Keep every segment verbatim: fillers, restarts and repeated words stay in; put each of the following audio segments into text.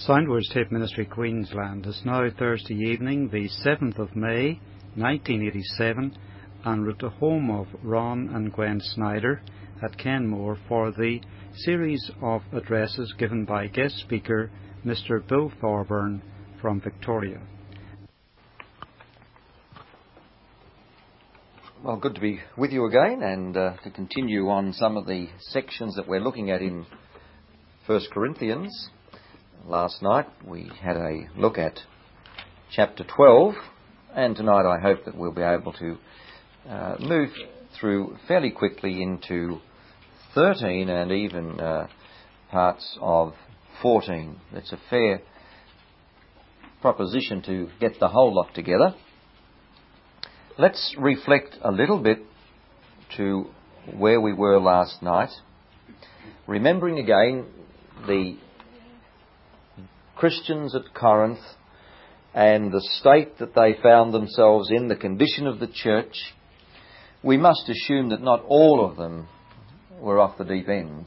Soundwords Tape Ministry, Queensland. It's now Thursday evening, the seventh of May, nineteen eighty-seven, and we're at the home of Ron and Gwen Snyder at Kenmore for the series of addresses given by guest speaker Mister Bill Thorburn from Victoria. Well, good to be with you again and uh, to continue on some of the sections that we're looking at in First Corinthians. Last night we had a look at chapter twelve, and tonight I hope that we'll be able to uh, move through fairly quickly into thirteen and even uh, parts of fourteen. It's a fair proposition to get the whole lot together. Let's reflect a little bit to where we were last night, remembering again the Christians at Corinth and the state that they found themselves in, the condition of the church. We must assume that not all of them were off the deep end.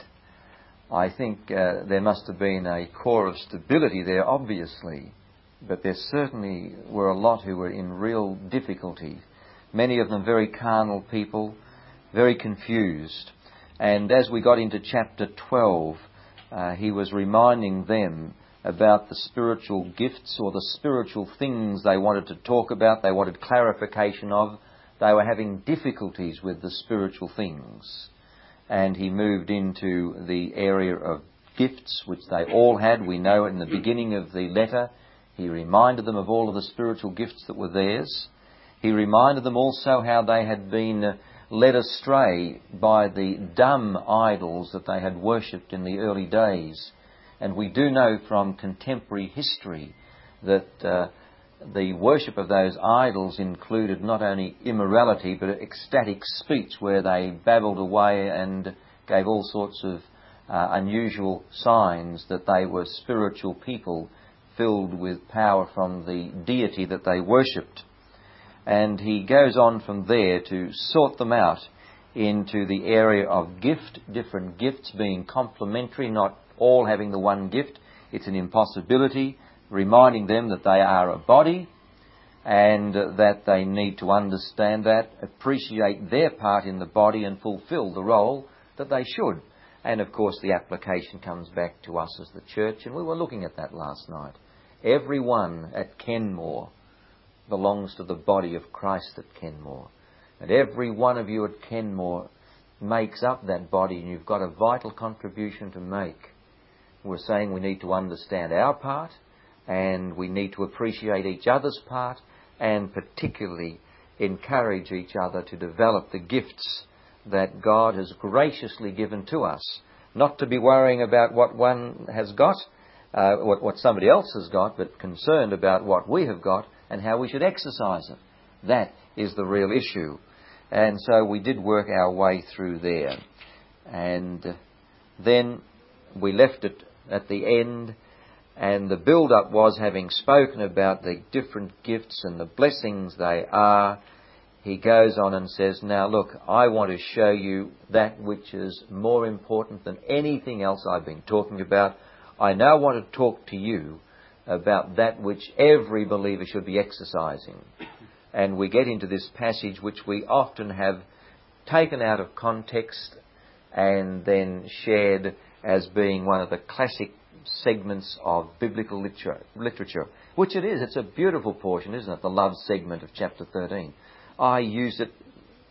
I think uh, there must have been a core of stability there, obviously, but there certainly were a lot who were in real difficulty. Many of them very carnal people, very confused. And as we got into chapter twelve, uh, he was reminding them about the spiritual gifts or the spiritual things they wanted to talk about, they wanted clarification of. They were having difficulties with the spiritual things. And he moved into the area of gifts, which they all had. We know in the beginning of the letter, he reminded them of all of the spiritual gifts that were theirs. He reminded them also how they had been led astray by the dumb idols that they had worshipped in the early days. And we do know from contemporary history that uh, the worship of those idols included not only immorality but ecstatic speech where they babbled away and gave all sorts of uh, unusual signs that they were spiritual people filled with power from the deity that they worshipped. And he goes on from there to sort them out into the area of gift, different gifts being complementary, not all having the one gift. It's an impossibility, reminding them that they are a body and that they need to understand that, appreciate their part in the body and fulfill the role that they should. And of course the application comes back to us as the church, and we were looking at that last night. Everyone at Kenmore belongs to the body of Christ at Kenmore. And every one of you at Kenmore makes up that body, and you've got a vital contribution to make. We're saying we need to understand our part, and we need to appreciate each other's part, and particularly encourage each other to develop the gifts that God has graciously given to us. Not to be worrying about what one has got, uh, what, what somebody else has got, but concerned about what we have got and how we should exercise it. That is the real issue. And so we did work our way through there. And then we left it at the end, and the build-up was, having spoken about the different gifts and the blessings they are, he goes on and says, now look, I want to show you that which is more important than anything else I've been talking about. I now want to talk to you about that which every believer should be exercising. And we get into this passage which we often have taken out of context and then shared as being one of the classic segments of biblical literature, literature, which it is. It's a beautiful portion, isn't it? The love segment of chapter thirteen. I use it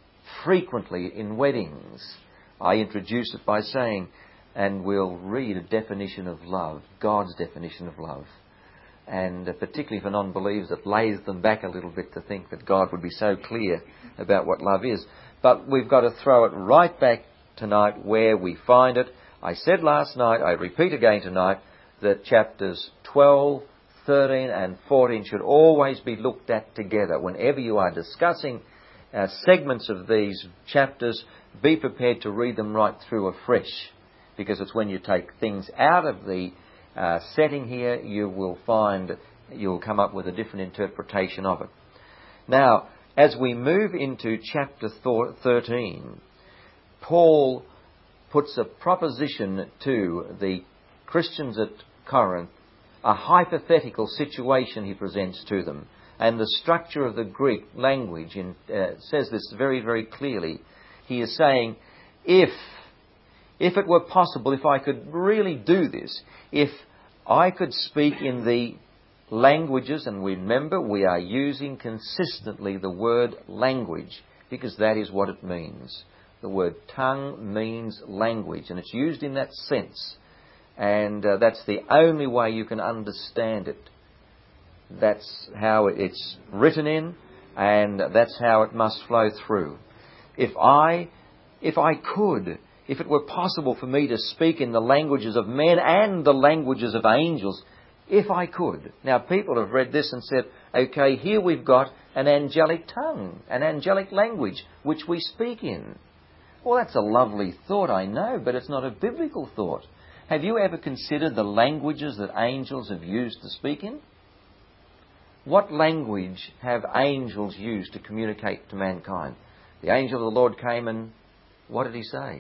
frequently in weddings. I introduce it by saying, and we'll read a definition of love, God's definition of love. And particularly for non-believers, it lays them back a little bit to think that God would be so clear about what love is. But we've got to throw it right back tonight where we find it. I said last night, I repeat again tonight, that chapters twelve, thirteen and fourteen should always be looked at together. Whenever you are discussing uh, segments of these chapters, be prepared to read them right through afresh, because it's when you take things out of the uh, setting here, you will find you'll come up with a different interpretation of it. Now, as we move into chapter thirteen, Paul puts a proposition to the Christians at Corinth a hypothetical situation he presents to them. And the structure of the Greek language in, uh, says this very, very clearly. He is saying, if, if it were possible, if I could really do this, if I could speak in the languages, and remember we are using consistently the word language, because that is what it means. The word tongue means language, and it's used in that sense. And uh, that's the only way you can understand it. That's how it's written in, and that's how it must flow through. If I, if I could, if it were possible for me to speak in the languages of men and the languages of angels, if I could. Now, people have read this and said, okay, here we've got an angelic tongue, an angelic language, which we speak in. Well, that's a lovely thought, I know, but it's not a biblical thought. Have you ever considered the languages that angels have used to speak in? What language have angels used to communicate to mankind? The angel of the Lord came and what did he say?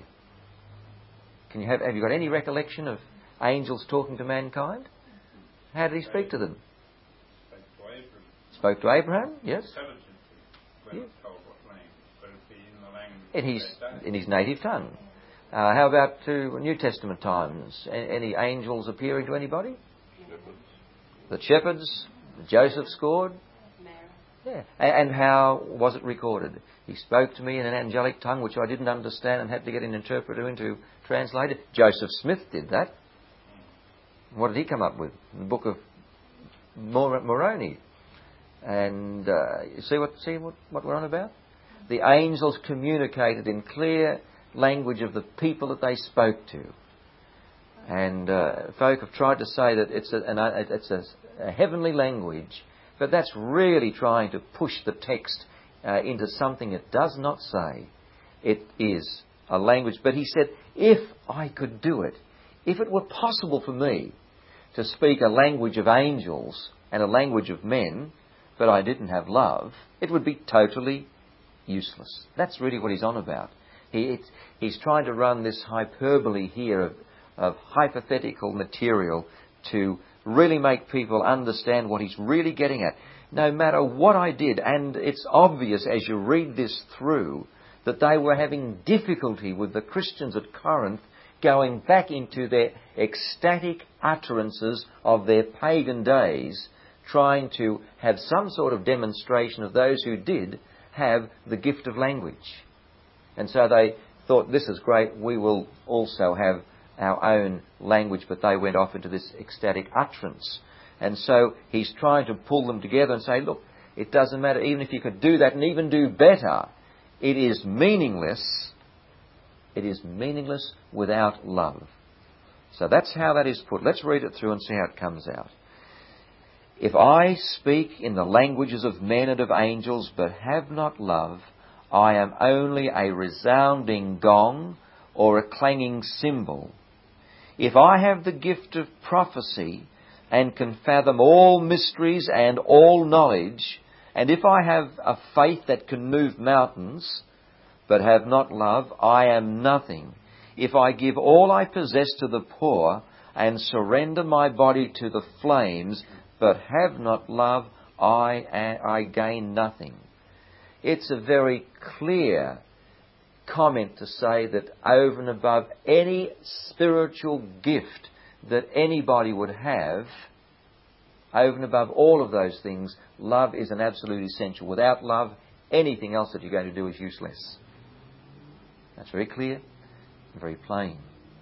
Can you have, have you got any recollection of angels talking to mankind? How did he speak to them? Spoke to Abraham. Spoke to Abraham, yes. When yes. Told what language, but it'd be in the language in his in his native tongue. Uh, how about to New Testament times? A- any angels appearing to anybody? Shepherds. The shepherds. Joseph scored. Yeah. And how was it recorded? He spoke to me in an angelic tongue which I didn't understand and had to get an interpreter in to translate it. Joseph Smith did that. What did he come up with? The book of Mor- Moroni. And uh, you see what see what, what we're on about? The angels communicated in clear language of the people that they spoke to. And uh, folk have tried to say that it's a, an, it's a, a heavenly language, but that's really trying to push the text uh, into something it does not say. It is a language. But he said, if I could do it, if it were possible for me to speak a language of angels and a language of men, but I didn't have love, it would be totally useless. That's really what he's on about. He, it's, he's trying to run this hyperbole here of, of hypothetical material to really make people understand what he's really getting at. No matter what I did, and it's obvious as you read this through that they were having difficulty with the Christians at Corinth going back into their ecstatic utterances of their pagan days, trying to have some sort of demonstration of those who did have the gift of language. And so they thought, this is great, we will also have our own language, but they went off into this ecstatic utterance. And so he's trying to pull them together and say, look, it doesn't matter, even if you could do that and even do better, it is meaningless. It is meaningless without love. So that's how that is put. Let's read it through and see how it comes out. If I speak in the languages of men and of angels, but have not love, I am only a resounding gong or a clanging cymbal. If I have the gift of prophecy and can fathom all mysteries and all knowledge, and if I have a faith that can move mountains, but have not love, I am nothing. If I give all I possess to the poor and surrender my body to the flames, but have not love, I, I gain nothing. It's a very clear comment to say that over and above any spiritual gift that anybody would have, over and above all of those things, love is an absolute essential. Without love, anything else that you're going to do is useless. That's very clear and very plain.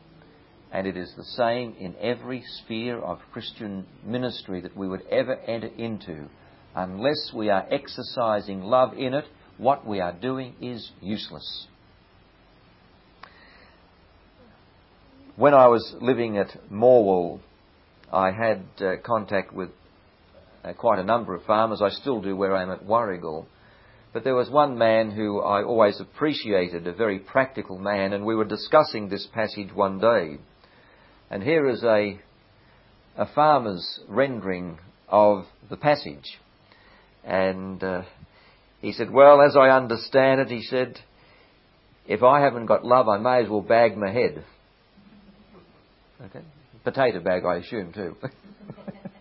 And it is the same in every sphere of Christian ministry that we would ever enter into. Unless we are exercising love in it, what we are doing is useless. When I was living at Morwell, I had uh, contact with uh, quite a number of farmers. I still do where I am at Warrigal. But there was one man who I always appreciated, a very practical man, and we were discussing this passage one day. And here is a, a farmer's rendering of the passage. And uh, he said, well, as I understand it, he said, if I haven't got love, I may as well bag my head. Okay? Potato bag, I assume, too.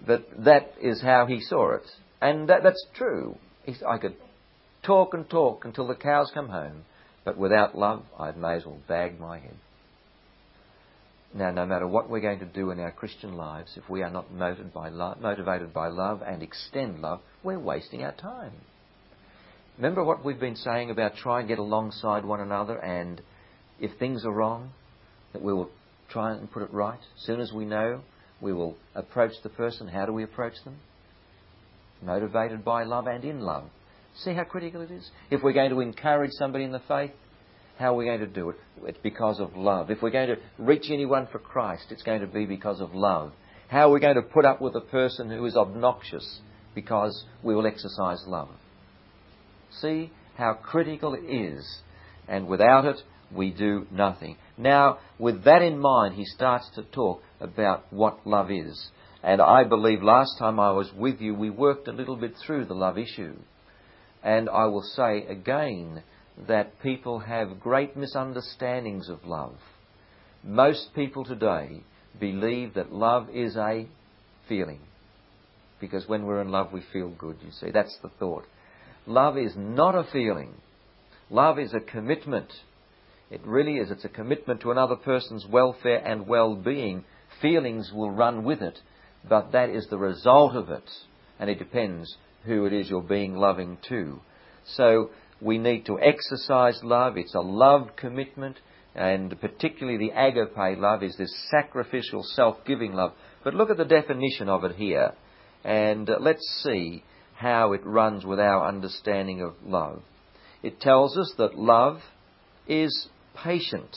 But that is how he saw it. And that, that's true. He's, I could talk and talk until the cows come home, but without love, I may as well bag my head. Now, no matter what we're going to do in our Christian lives, if we are not motivated by love, motivated by love and extend love, we're wasting our time. Remember what we've been saying about try and get alongside one another, and if things are wrong, that we will try and put it right. As soon as we know, we will approach the person. How do we approach them? Motivated by love and in love. See how critical it is? If we're going to encourage somebody in the faith, how are we going to do it? It's because of love. If we're going to reach anyone for Christ, it's going to be because of love. How are we going to put up with a person who is obnoxious? Because we will exercise love. See how critical it is. And without it, we do nothing. Now, with that in mind, he starts to talk about what love is. And I believe last time I was with you, we worked a little bit through the love issue. And I will say again that people have great misunderstandings of love. Most people today believe that love is a feeling. Because when we're in love, we feel good, you see. That's the thought. Love is not a feeling. Love is a commitment. It really is. It's a commitment to another person's welfare and well-being. Feelings will run with it, but that is the result of it. And it depends who it is you're being loving to. So we need to exercise love. It's a love commitment, and particularly the agape love is this sacrificial, self-giving love. But look at the definition of it here, and let's see how it runs with our understanding of love. It tells us that love is patient.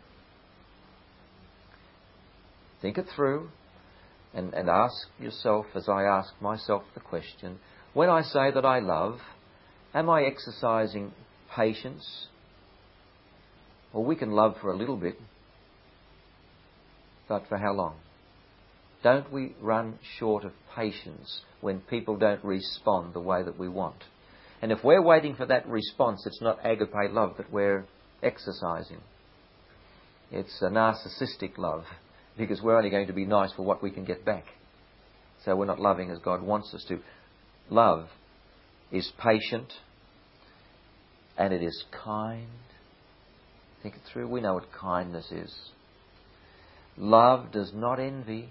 Think it through and, and ask yourself, as I ask myself the question, when I say that I love, am I exercising patience? Well, we can love for a little bit, but for how long? Don't we run short of patience when people don't respond the way that we want? And if we're waiting for that response, it's not agape love that we're exercising. It's a narcissistic love, because we're only going to be nice for what we can get back. So we're not loving as God wants us to. Love is patient, and it is kind. Think it through. We know what kindness is. Love does not envy,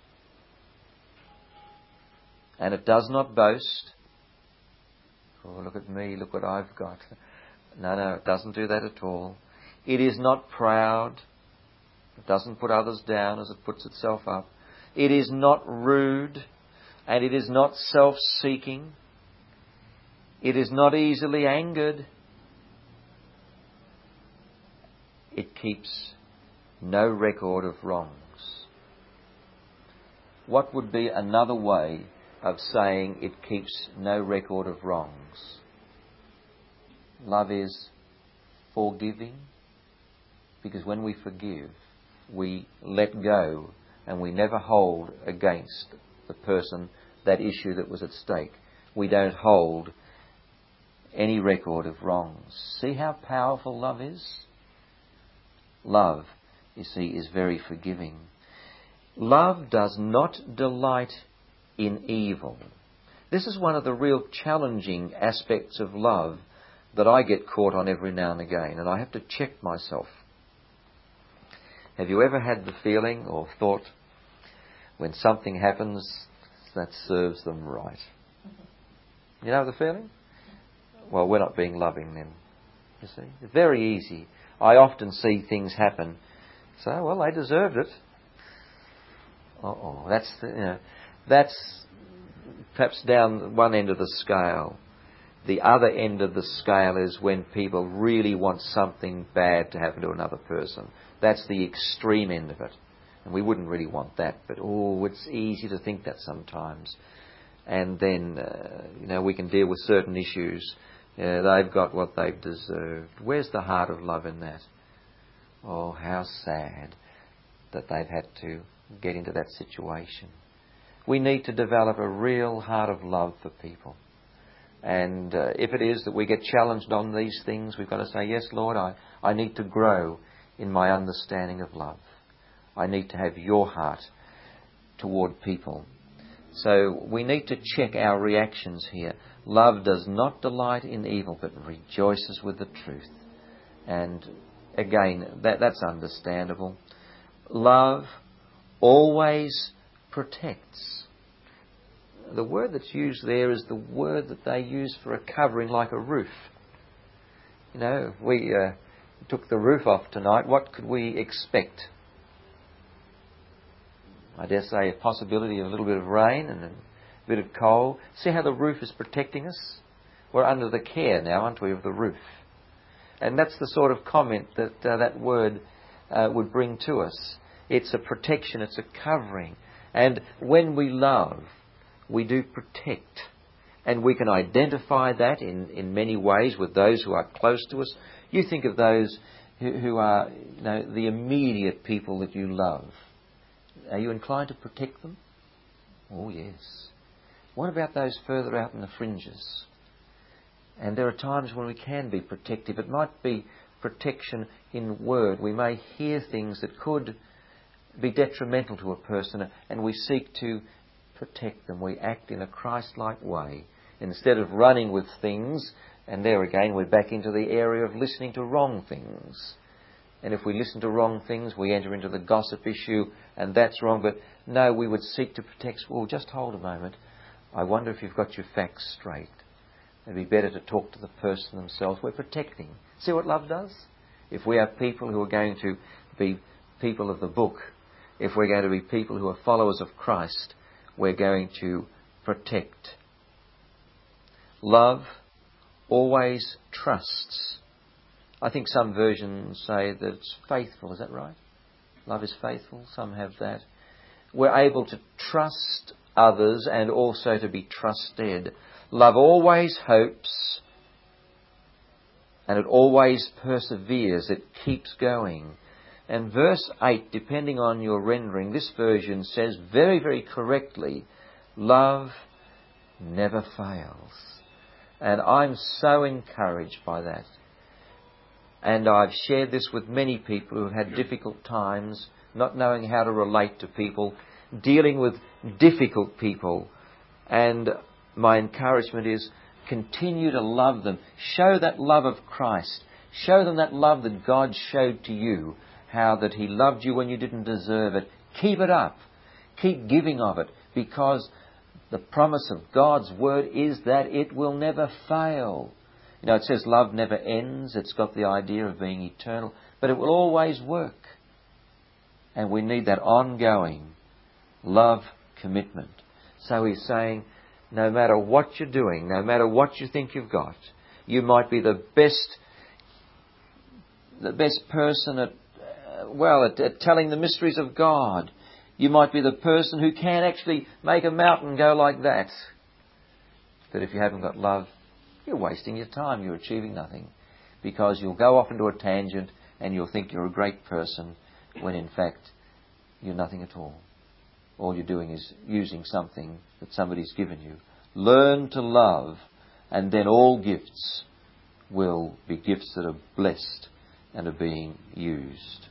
and it does not boast. Oh, look at me, look what I've got. No, no, it doesn't do that at all. It is not proud. It doesn't put others down as it puts itself up. It is not rude, and it is not self-seeking. It is not easily angered. It keeps no record of wrongs. What would be another way of saying it keeps no record of wrongs? Love is forgiving, because when we forgive, we let go and we never hold against the person that issue that was at stake. We don't hold any record of wrongs. See how powerful love is? Love, you see, is very forgiving. Love does not delight in evil. This is one of the real challenging aspects of love that I get caught on every now and again, and I have to check myself. Have you ever had the feeling or thought, when something happens, that serves them right? You know the feeling? Well, we're not being loving then, you see. It's very easy. I often see things happen. So, well, they deserved it. Uh-oh, that's, the, you know, that's perhaps down one end of the scale. The other end of the scale is when people really want something bad to happen to another person. That's the extreme end of it. And we wouldn't really want that. But, oh, it's easy to think that sometimes. And then, uh, you know, we can deal with certain issues. Uh, they've got what they've deserved. Where's the heart of love in that? Oh, how sad that they've had to get into that situation. We need to develop a real heart of love for people. And uh, if it is that we get challenged on these things, we've got to say, yes, Lord, I, I need to grow in my understanding of love. I need to have your heart toward people. So we need to check our reactions here. Love does not delight in evil, but rejoices with the truth. And again, that, that's understandable. Love always protects. The word that's used there is the word that they use for a covering, like a roof. You know, if we uh, took the roof off tonight, what could we expect? I dare say a possibility of a little bit of rain and a bit of cold. See how the roof is protecting us? We're under the care now, aren't we, of the roof? And that's the sort of comment that uh, that word uh, would bring to us. It's a protection, it's a covering. And when we love, we do protect. And we can identify that in, in many ways with those who are close to us. You think of those who, who are, you know, the immediate people that you love. Are you inclined to protect them? Oh, yes. What about those further out in the fringes? And there are times when we can be protective. It might be protection in word. We may hear things that could be detrimental to a person, and we seek to protect them. We act in a Christ-like way instead of running with things. And there again, we're back into the area of listening to wrong things. And if we listen to wrong things, we enter into the gossip issue, and that's wrong. But no, we would seek to protect. Well, just hold a moment. I wonder if you've got your facts straight. It'd be better to talk to the person themselves. We're protecting. See what love does? If we are people who are going to be people of the book, if we're going to be people who are followers of Christ, we're going to protect. Love always trusts. I think some versions say that it's faithful. Is that right? Love is faithful. Some have that. We're able to trust others and also to be trusted. Love always hopes, and it always perseveres. It keeps going. And verse eight, depending on your rendering, this version says very, very correctly, love never fails. And I'm so encouraged by that. And I've shared this with many people who have had difficult times, not knowing how to relate to people, dealing with difficult people. And my encouragement is continue to love them. Show that love of Christ. Show them that love that God showed to you, how that He loved you when you didn't deserve it. Keep it up. Keep giving of it, because the promise of God's word is that it will never fail. You know, it says love never ends. It's got the idea of being eternal, but it will always work. And we need that ongoing love commitment. So He's saying, no matter what you're doing, no matter what you think you've got, you might be the best, the best person at, uh, well, at, at telling the mysteries of God. You might be the person who can actually make a mountain go like that. But if you haven't got love, you're wasting your time. You're achieving nothing, because you'll go off into a tangent and you'll think you're a great person when in fact you're nothing at all. All you're doing is using something that somebody's given you. Learn to love, and then all gifts will be gifts that are blessed and are being used.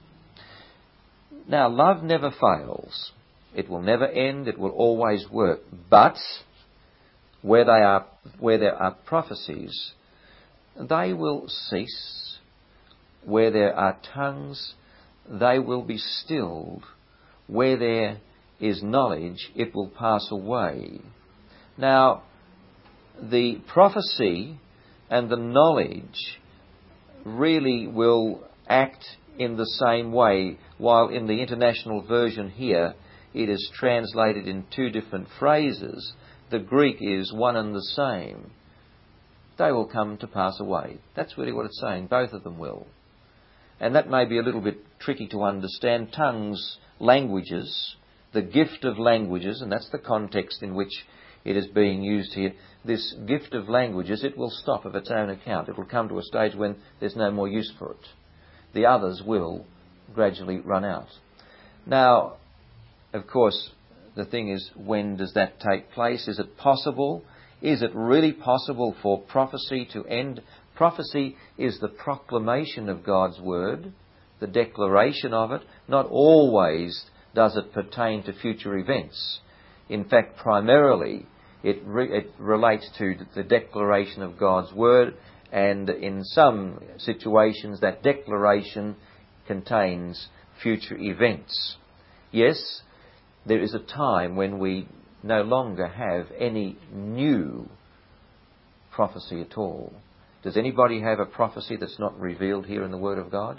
Now, love never fails. It will never end. It will always work. But where they are, where there are prophecies, they will cease. Where there are tongues, they will be stilled. Where there is knowledge, it will pass away. Now, the prophecy and the knowledge really will act in the same way, while in the International Version here it is translated in two different phrases. The Greek is one and the same. They will come to pass away. That's really what it's saying. Both of them will. And that may be a little bit tricky to understand. Tongues, languages, the gift of languages, and that's the context in which it is being used here. This gift of languages, it will stop of its own account. It will come to a stage when there's no more use for it. The others will gradually run out. Now, of course, the thing is, when does that take place? Is it possible? Is it really possible for prophecy to end? Prophecy is the proclamation of God's word, the declaration of it. Not always does it pertain to future events. In fact, primarily, it, re- it relates to the declaration of God's Word, and in some situations that declaration contains future events. Yes, there is a time when we no longer have any new prophecy at all. Does anybody have a prophecy that's not revealed here in the Word of God?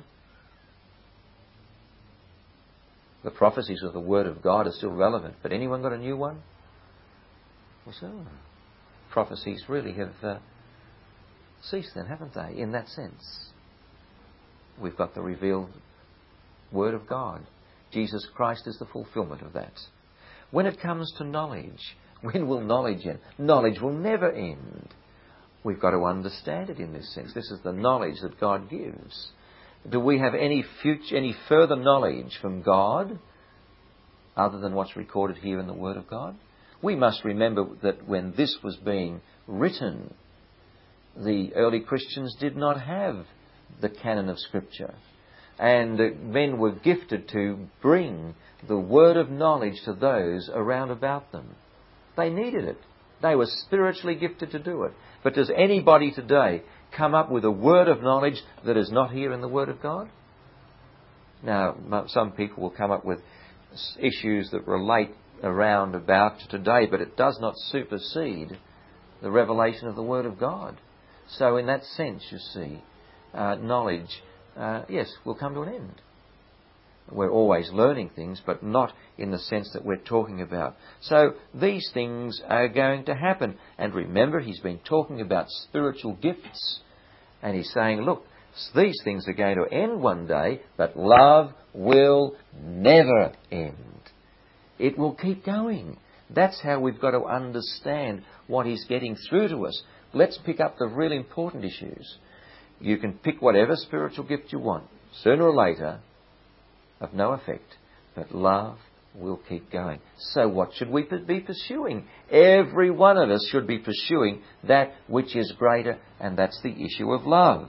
The prophecies of the Word of God are still relevant, but anyone got a new one? Well, so prophecies really have uh, ceased then, haven't they, in that sense? We've got the revealed Word of God. Jesus Christ is the fulfillment of that. When it comes to knowledge, when will knowledge end? Knowledge will never end. We've got to understand it in this sense. This is the knowledge that God gives. Do we have any future, any further knowledge from God other than what's recorded here in the Word of God? We must remember that when this was being written, the early Christians did not have the canon of Scripture. And men were gifted to bring the word of knowledge to those around about them. They needed it. They were spiritually gifted to do it. But does anybody today come up with a word of knowledge that is not here in the Word of God? Now, some people will come up with issues that relate around about today, but it does not supersede the revelation of the Word of God. So in that sense, you see, uh, knowledge, uh, yes, will come to an end. We're always learning things, but not in the sense that we're talking about. So these things are going to happen. And remember, he's been talking about spiritual gifts. And he's saying, look, these things are going to end one day, but love will never end. It will keep going. That's how we've got to understand what he's getting through to us. Let's pick up the really important issues. You can pick whatever spiritual gift you want. Sooner or later, of no effect, but love will keep going. So what should we be pursuing? Every one of us should be pursuing that which is greater, and that's the issue of love.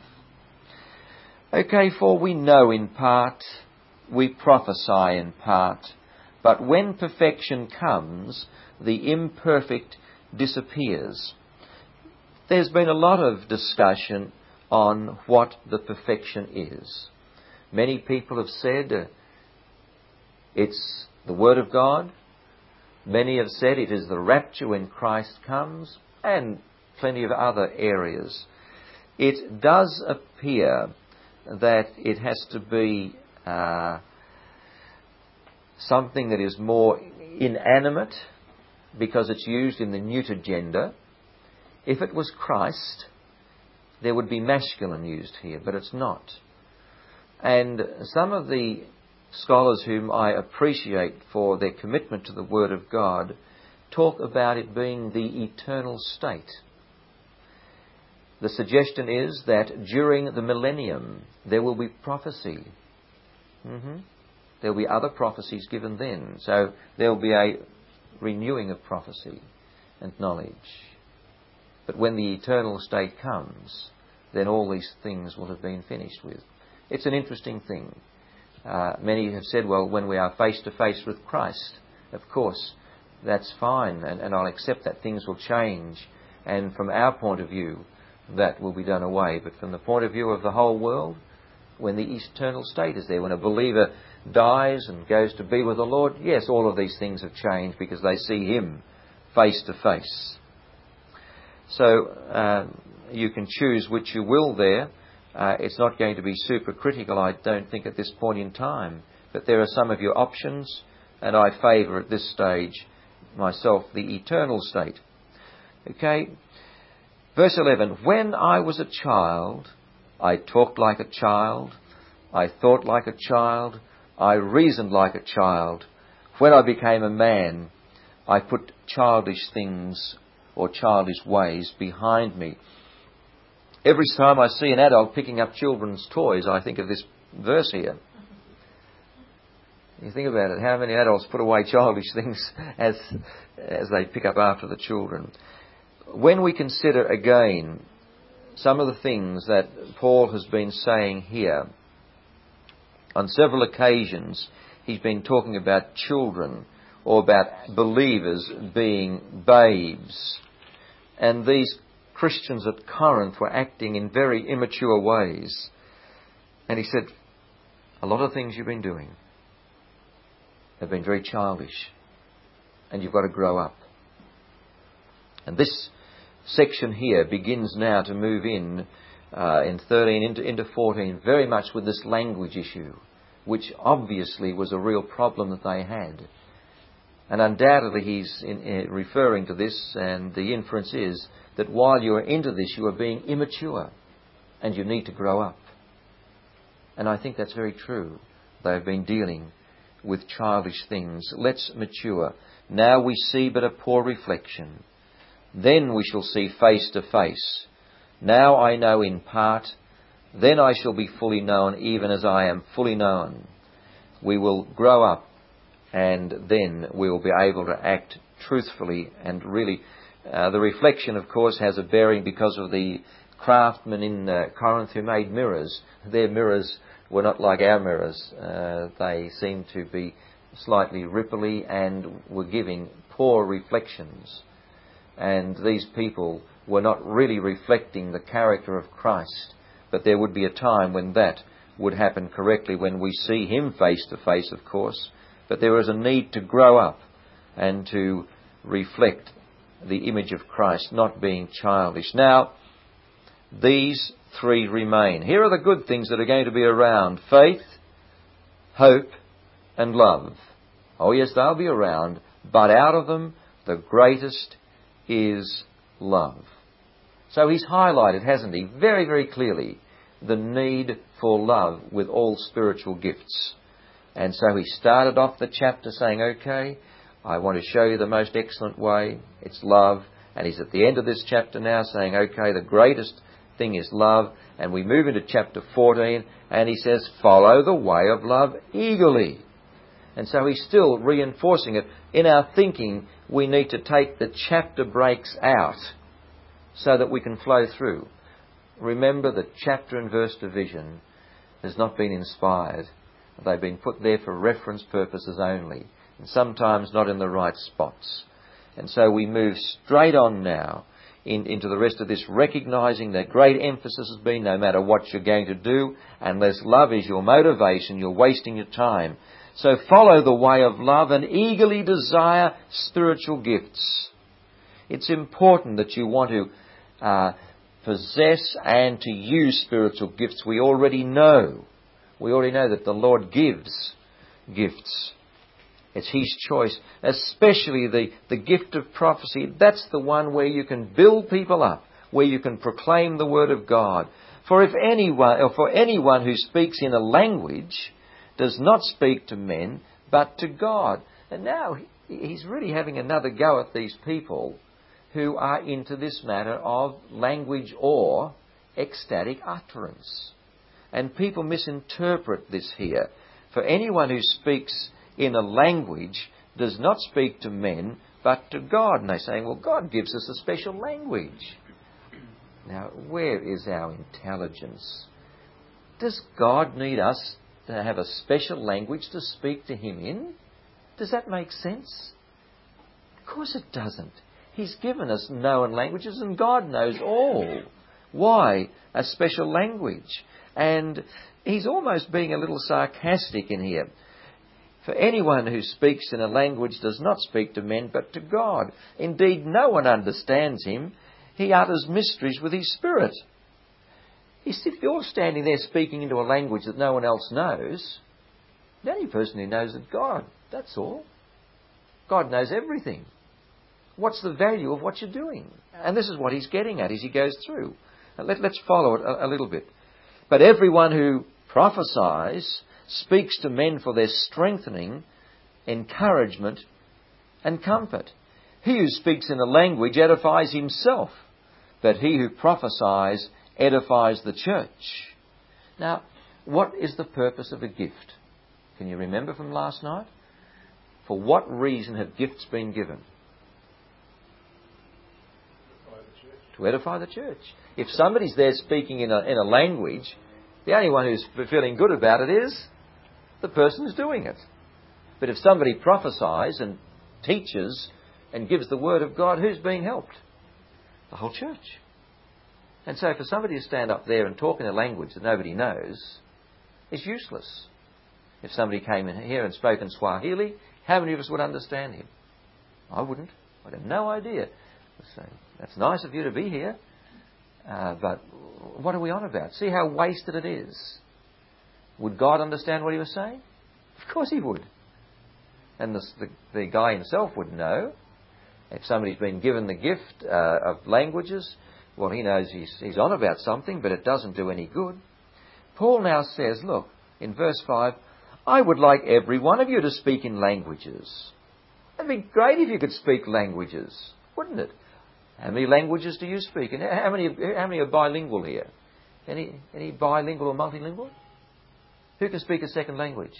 Okay, for we know in part, we prophesy in part, but when perfection comes, the imperfect disappears. There's been a lot of discussion on what the perfection is. Many people have said uh, it's the Word of God. Many have said it is the rapture when Christ comes, and plenty of other areas. It does appear that it has to be uh, something that is more inanimate because it's used in the neuter gender. If it was Christ, there would be masculine used here, but it's not. And some of the scholars whom I appreciate for their commitment to the Word of God talk about it being the eternal state. The suggestion is that during the millennium there will be prophecy. Mm-hmm. There will be other prophecies given then. So there will be a renewing of prophecy and knowledge. But when the eternal state comes, then all these things will have been finished with. It's an interesting thing. Uh, many have said, well, when we are face to face with Christ, of course, that's fine, and, and I'll accept that things will change. And from our point of view, that will be done away. But from the point of view of the whole world, when the eternal state is there, when a believer dies and goes to be with the Lord, yes, all of these things have changed because they see Him face to face. So uh, you can choose which you will there. Uh, it's not going to be super critical, I don't think, at this point in time. But there are some of your options, and I favour at this stage myself the eternal state. Okay, verse eleven. When I was a child, I talked like a child, I thought like a child, I reasoned like a child. When I became a man, I put childish things or childish ways behind me. Every time I see an adult picking up children's toys, I think of this verse here. You think about it, how many adults put away childish things as, as they pick up after the children? When we consider again some of the things that Paul has been saying here, on several occasions he's been talking about children or about believers being babes. And these Christians at Corinth were acting in very immature ways. And he said, a lot of things you've been doing have been very childish, and you've got to grow up. And this section here begins now to move in, uh, in thirteen into, into fourteen, very much with this language issue, which obviously was a real problem that they had. And undoubtedly he's in, in referring to this, and the inference is that while you are into this, you are being immature, and you need to grow up. And I think that's very true. They have been dealing with childish things. Let's mature. Now we see but a poor reflection. Then we shall see face to face. Now I know in part. Then I shall be fully known, even as I am fully known. We will grow up, and then we will be able to act truthfully and really. Uh, the reflection, of course, has a bearing because of the craftsmen in uh, Corinth who made mirrors. Their mirrors were not like our mirrors. Uh, they seemed to be slightly ripply and were giving poor reflections. And these people were not really reflecting the character of Christ. But there would be a time when that would happen correctly, when we see Him face to face, of course. But there is a need to grow up and to reflect the image of Christ, not being childish. Now, these three remain. Here are the good things that are going to be around: faith, hope, and love. Oh yes, they'll be around, but out of them, the greatest is love. So he's highlighted, hasn't he, very, very clearly, the need for love with all spiritual gifts. And so he started off the chapter saying, okay, I want to show you the most excellent way. It's love. And he's at the end of this chapter now saying, okay, the greatest thing is love. And we move into chapter fourteen, and he says, follow the way of love eagerly. And so he's still reinforcing it. In our thinking, we need to take the chapter breaks out so that we can flow through. Remember that chapter and verse division has not been inspired. They've been put there for reference purposes only, and sometimes not in the right spots. And so we move straight on now in, into the rest of this, recognising that great emphasis has been, no matter what you're going to do, unless love is your motivation, you're wasting your time. So follow the way of love and eagerly desire spiritual gifts. It's important that you want to uh, possess and to use spiritual gifts. We already know. We already know that the Lord gives gifts. It's His choice, especially the, the gift of prophecy. That's the one where you can build people up, where you can proclaim the Word of God. For if anyone, or for anyone who speaks in a language does not speak to men, but to God. And now he's really having another go at these people who are into this matter of language or ecstatic utterance. And people misinterpret this here. For anyone who speaks in a language does not speak to men, but to God. And they're saying, well, God gives us a special language. Now, where is our intelligence? Does God need us to have a special language to speak to Him in? Does that make sense? Of course it doesn't. He's given us known languages, and God knows all. Why a special language? And he's almost being a little sarcastic in here. For anyone who speaks in a language does not speak to men, but to God. Indeed, no one understands him. He utters mysteries with his spirit. If you're standing there speaking into a language that no one else knows, the only person who knows is God. That's all. God knows everything. What's the value of what you're doing? And this is what he's getting at as he goes through. Let, let's follow it a, a little bit. But everyone who prophesies speaks to men for their strengthening, encouragement, and comfort. He who speaks in a language edifies himself, but he who prophesies edifies the church. Now, what is the purpose of a gift? Can you remember from last night? For what reason have gifts been given? To edify the church. If somebody's there speaking in a, in a language, the only one who's feeling good about it is the person who's doing it. But if somebody prophesies and teaches and gives the Word of God, who's being helped? The whole church. And so for somebody to stand up there and talk in a language that nobody knows is useless. If somebody came in here and spoke in Swahili, how many of us would understand him? I wouldn't. I'd have no idea. So, that's nice of you to be here, uh, but what are we on about? See how wasted it is. Would God understand what he was saying? Of course he would. And the, the, the guy himself would know. If somebody's been given the gift uh, of languages, well, he knows he's, he's on about something, but it doesn't do any good. Paul now says, look, in verse five, I would like every one of you to speak in languages. It'd be great if you could speak languages, wouldn't it? How many languages do you speak? And how many, how many are bilingual here? Any, any bilingual or multilingual? Who can speak a second language?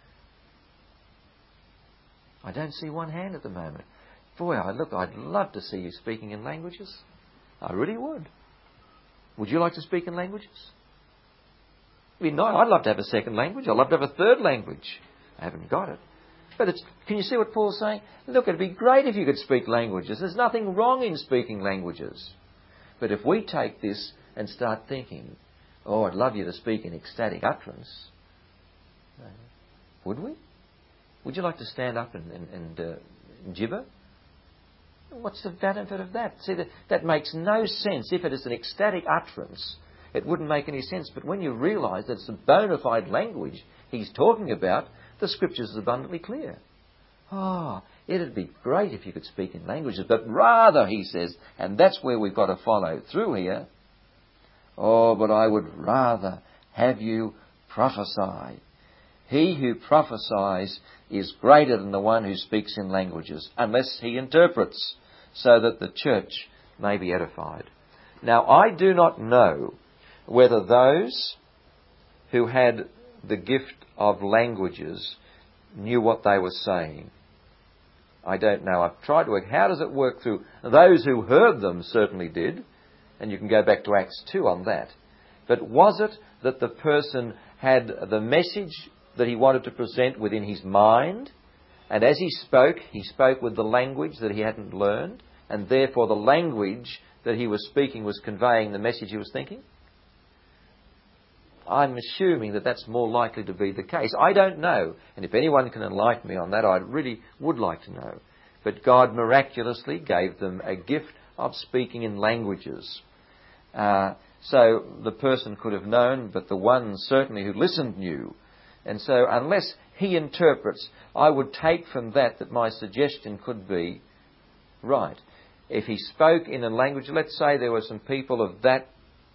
I don't see one hand at the moment. Boy, I look, I'd love to see you speaking in languages. I really would. Would you like to speak in languages? I mean, no, I'd love to have a second language. I'd love to have a third language. I haven't got it. But it's, can you see what Paul's saying? Look, it'd be great if you could speak languages. There's nothing wrong in speaking languages. But if we take this and start thinking, oh, I'd love you to speak in ecstatic utterance, would we? Would you like to stand up and, and, and uh, gibber? What's the benefit of that? See, that, that makes no sense. If it is an ecstatic utterance, it wouldn't make any sense. But when you realise that it's a bona fide language he's talking about, the Scriptures is abundantly clear. Oh, it'd be great if you could speak in languages. But rather, he says, and that's where we've got to follow through here, oh, but I would rather have you prophesy. He who prophesies is greater than the one who speaks in languages, unless he interprets, so that the church may be edified. Now, I do not know whether those who had the gift of languages knew what they were saying. I don't know. I've tried to work. How does it work through? Those who heard them certainly did, and you can go back to Acts two on that. But was it that the person had the message that he wanted to present within his mind, and as he spoke, he spoke with the language that he hadn't learned, and therefore the language that he was speaking was conveying the message he was thinking? I'm assuming that that's more likely to be the case. I don't know, and if anyone can enlighten me on that, I really would like to know. But God miraculously gave them a gift of speaking in languages. Uh, so the person could have known, but the one certainly who listened knew. And so unless he interprets, I would take from that that my suggestion could be, right, if he spoke in a language, let's say there were some people of that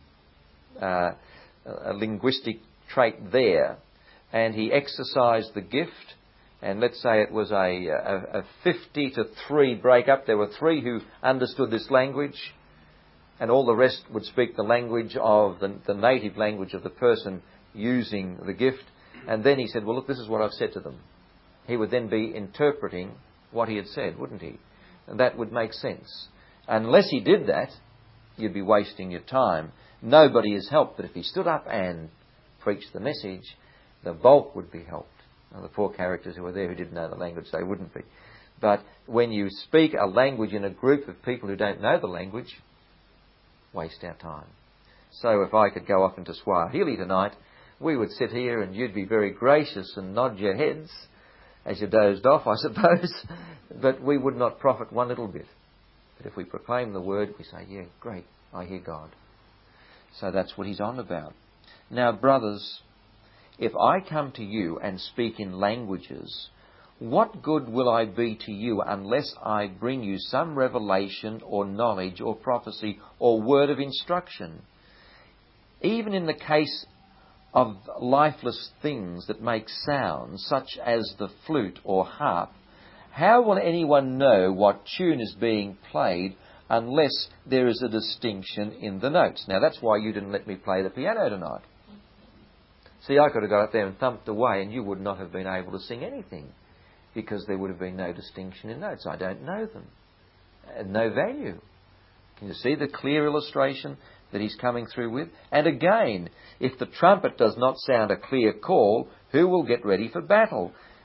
uh, a linguistic trait there, and he exercised the gift, and let's say it was a, a, a fifty to three break-up. There were three who understood this language, and all the rest would speak the language of the, the native language of the person using the gift. And then he said, well, look, this is what I've said to them. He would then be interpreting what he had said, wouldn't he? And that would make sense. Unless he did that, you'd be wasting your time. Nobody is helped, but if he stood up and preached the message, the bulk would be helped. Now, the poor characters who were there who didn't know the language, they wouldn't be. But when you speak a language in a group of people who don't know the language, waste our time. So if I could go off into Swahili tonight, we would sit here and you'd be very gracious and nod your heads as you dozed off, I suppose, but we would not profit one little bit. But if we proclaim the word, we say, yeah, great, I hear God. So that's what he's on about. Now, brothers, if I come to you and speak in languages, what good will I be to you unless I bring you some revelation or knowledge or prophecy or word of instruction? Even in the case of lifeless things that make sounds, such as the flute or harp, how will anyone know what tune is being played unless there is a distinction in the notes? Now, that's why you didn't let me play the piano tonight. See, I could have got up there and thumped away and you would not have been able to sing anything because there would have been no distinction in notes. I don't know them. And no value. Can you see the clear illustration that he's coming through with? And again, if the trumpet does not sound a clear call, who will get ready for battle?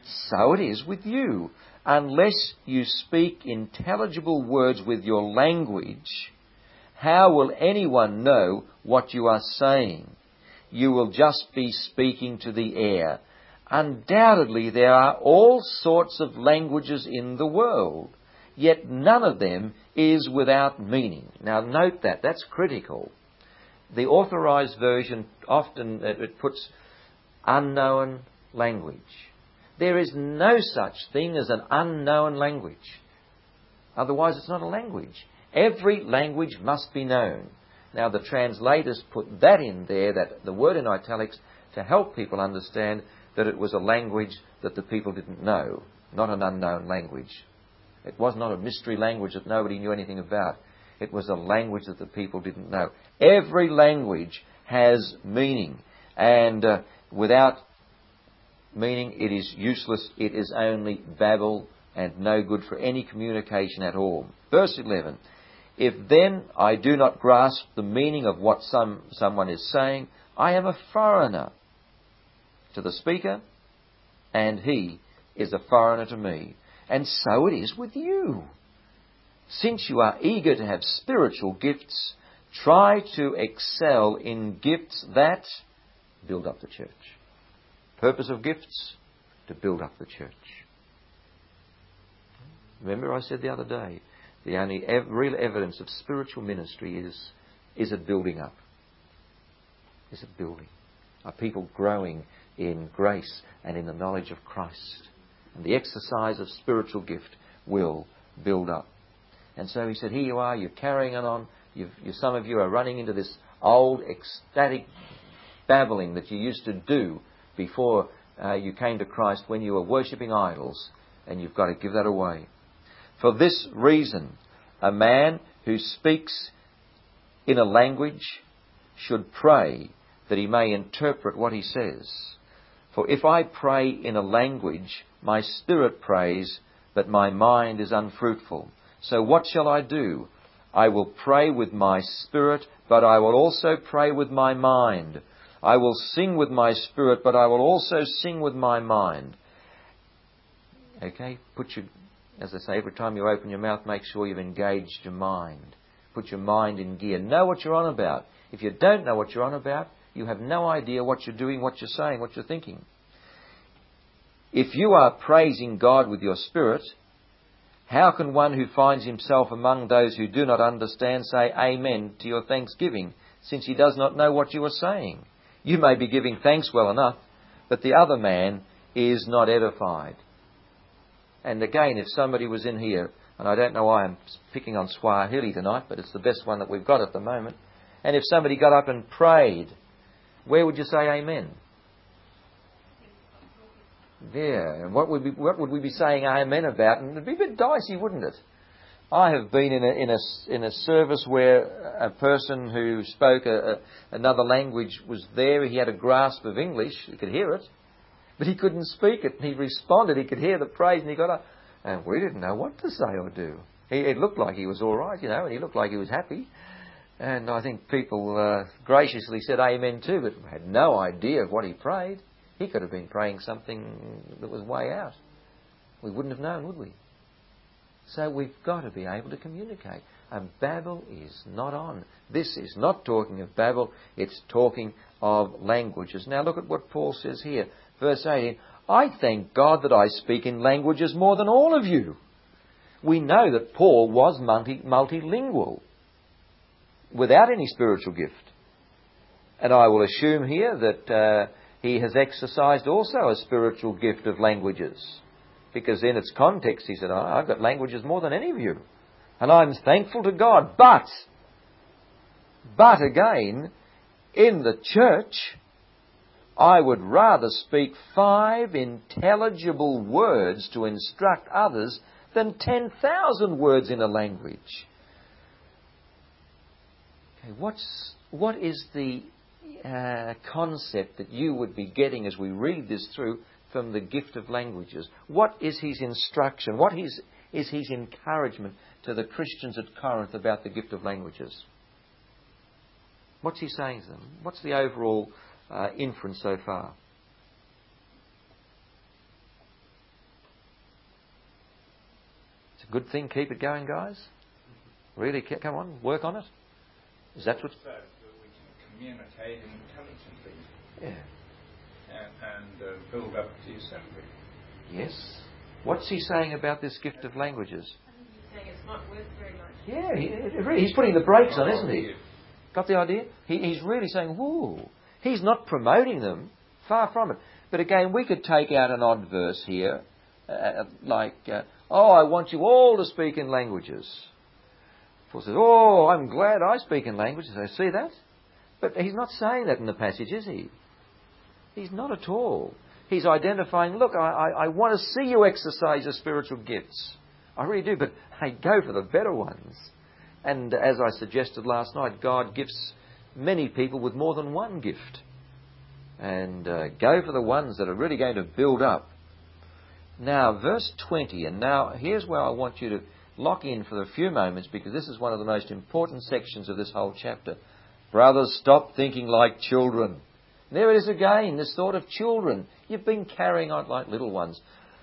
So it is with you. Unless you speak intelligible words with your language, how will anyone know what you are saying? You will just be speaking to the air. Undoubtedly, there are all sorts of languages in the world, yet none of them is without meaning. Now note that, that's critical. The Authorized Version often it puts unknown language. There is no such thing as an unknown language. Otherwise it's not a language. Every language must be known. Now the translators put that in there, that the word in italics, to help people understand that it was a language that the people didn't know, not an unknown language. It was not a mystery language that nobody knew anything about. It was a language that the people didn't know. Every language has meaning, and uh, without meaning it is useless. It is only babble and no good for any communication at all. Verse eleven. If then I do not grasp the meaning of what some someone is saying, I am a foreigner to the speaker, and he is a foreigner to me. And so it is with you. Since you are eager to have spiritual gifts, try to excel in gifts that build up the church. Purpose of gifts? To build up the church. Remember I said the other day, the only ev- real evidence of spiritual ministry is, is it building up? Is it building? Are people growing in grace and in the knowledge of Christ? And the exercise of spiritual gift will build up. And so he said, here you are, you're carrying it on. You've, you, some of you are running into this old ecstatic babbling that you used to do before uh, you came to Christ when you were worshipping idols. And you've got to give that away. For this reason, a man who speaks in a language should pray that he may interpret what he says. For if I pray in a language, my spirit prays, but my mind is unfruitful. So what shall I do? I will pray with my spirit, but I will also pray with my mind. I will sing with my spirit, but I will also sing with my mind. Okay? Put your, as I say, every time you open your mouth, make sure you've engaged your mind. Put your mind in gear. Know what you're on about. If you don't know what you're on about, you have no idea what you're doing, what you're saying, what you're thinking. If you are praising God with your spirit, how can one who finds himself among those who do not understand say amen to your thanksgiving, since he does not know what you are saying? You may be giving thanks well enough, but the other man is not edified. And again, if somebody was in here, and I don't know why I'm picking on Swahili tonight, but it's the best one that we've got at the moment, and if somebody got up and prayed, where would you say amen? There. And what would, be, what would we be saying amen about? And it'd be a bit dicey, wouldn't it? I have been in a, in a, in a service where a person who spoke a, a, another language was there. He had a grasp of English. He could hear it. But he couldn't speak it. And he responded. He could hear the praise. And he got up. And we didn't know what to say or do. He, it looked like he was all right, you know, and he looked like he was happy. And I think people uh, graciously said amen too, but had no idea of what he prayed. He could have been praying something that was way out. We wouldn't have known, would we? So we've got to be able to communicate. And Babel is not on. This is not talking of Babel, it's talking of languages. Now look at what Paul says here. Verse eighteen, I thank God that I speak in languages more than all of you. We know that Paul was multi- multilingual, without any spiritual gift. And I will assume here that uh, he has exercised also a spiritual gift of languages. Because in its context he said, oh, I've got languages more than any of you. And I'm thankful to God. But, but again, in the church, I would rather speak five intelligible words to instruct others than ten thousand words in a language. Okay, what's, what is the uh, concept that you would be getting as we read this through from the gift of languages? What is his instruction? What is, is his encouragement to the Christians at Corinth about the gift of languages? What's he saying to them? What's the overall uh, inference so far? a good thing. Keep it going, guys. Really, come on, work on it. Is that what? So that we can communicate intelligently. Yeah. And, and uh, build up the assembly. Yes. What's he saying about this gift of languages? I think he's saying it's not worth very much. Yeah, he, it really, he's putting the brakes on, isn't he? Got the idea? He, he's really saying, whoa. He's not promoting them. Far from it. But again, we could take out an odd verse here, uh, like, uh, oh, I want you all to speak in languages. Paul says, oh, I'm glad I speak in languages. I see that. But he's not saying that in the passage, is he? He's not at all. He's identifying, look, I, I, I want to see you exercise your spiritual gifts. I really do, but hey, go for the better ones. And as I suggested last night, God gifts many people with more than one gift. And uh, go for the ones that are really going to build up. Now, verse twenty, and now here's where I want you to lock in for a few moments, because this is one of the most important sections of this whole chapter. Brothers, stop thinking like children. There it is again, this thought of children. You've been carrying on like little ones.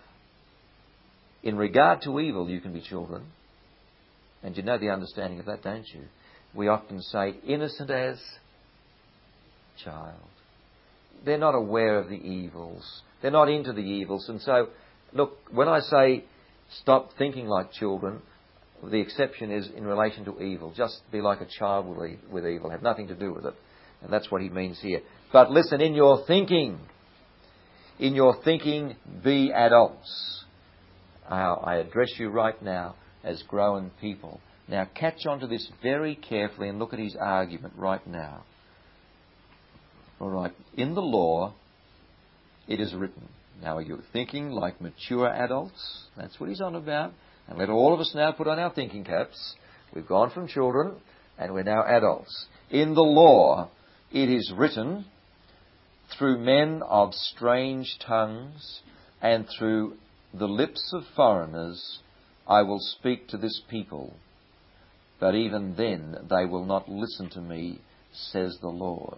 In regard to evil, you can be children. And you know the understanding of that, don't you? We often say, innocent as child. They're not aware of the evils. They're not into the evils. And so, look, when I say stop thinking like children, the exception is in relation to evil. Just be like a child with evil. Have nothing to do with it. And that's what he means here. But listen, in your thinking, in your thinking, be adults. Uh, I address you right now as grown people. Now catch on to this very carefully and look at his argument right now. All right. In the law, it is written. Now are you thinking like mature adults? That's what he's on about. And let all of us now put on our thinking caps. We've gone from children and we're now adults. In the law, it is written, through men of strange tongues and through the lips of foreigners, I will speak to this people. But even then they will not listen to me, says the Lord.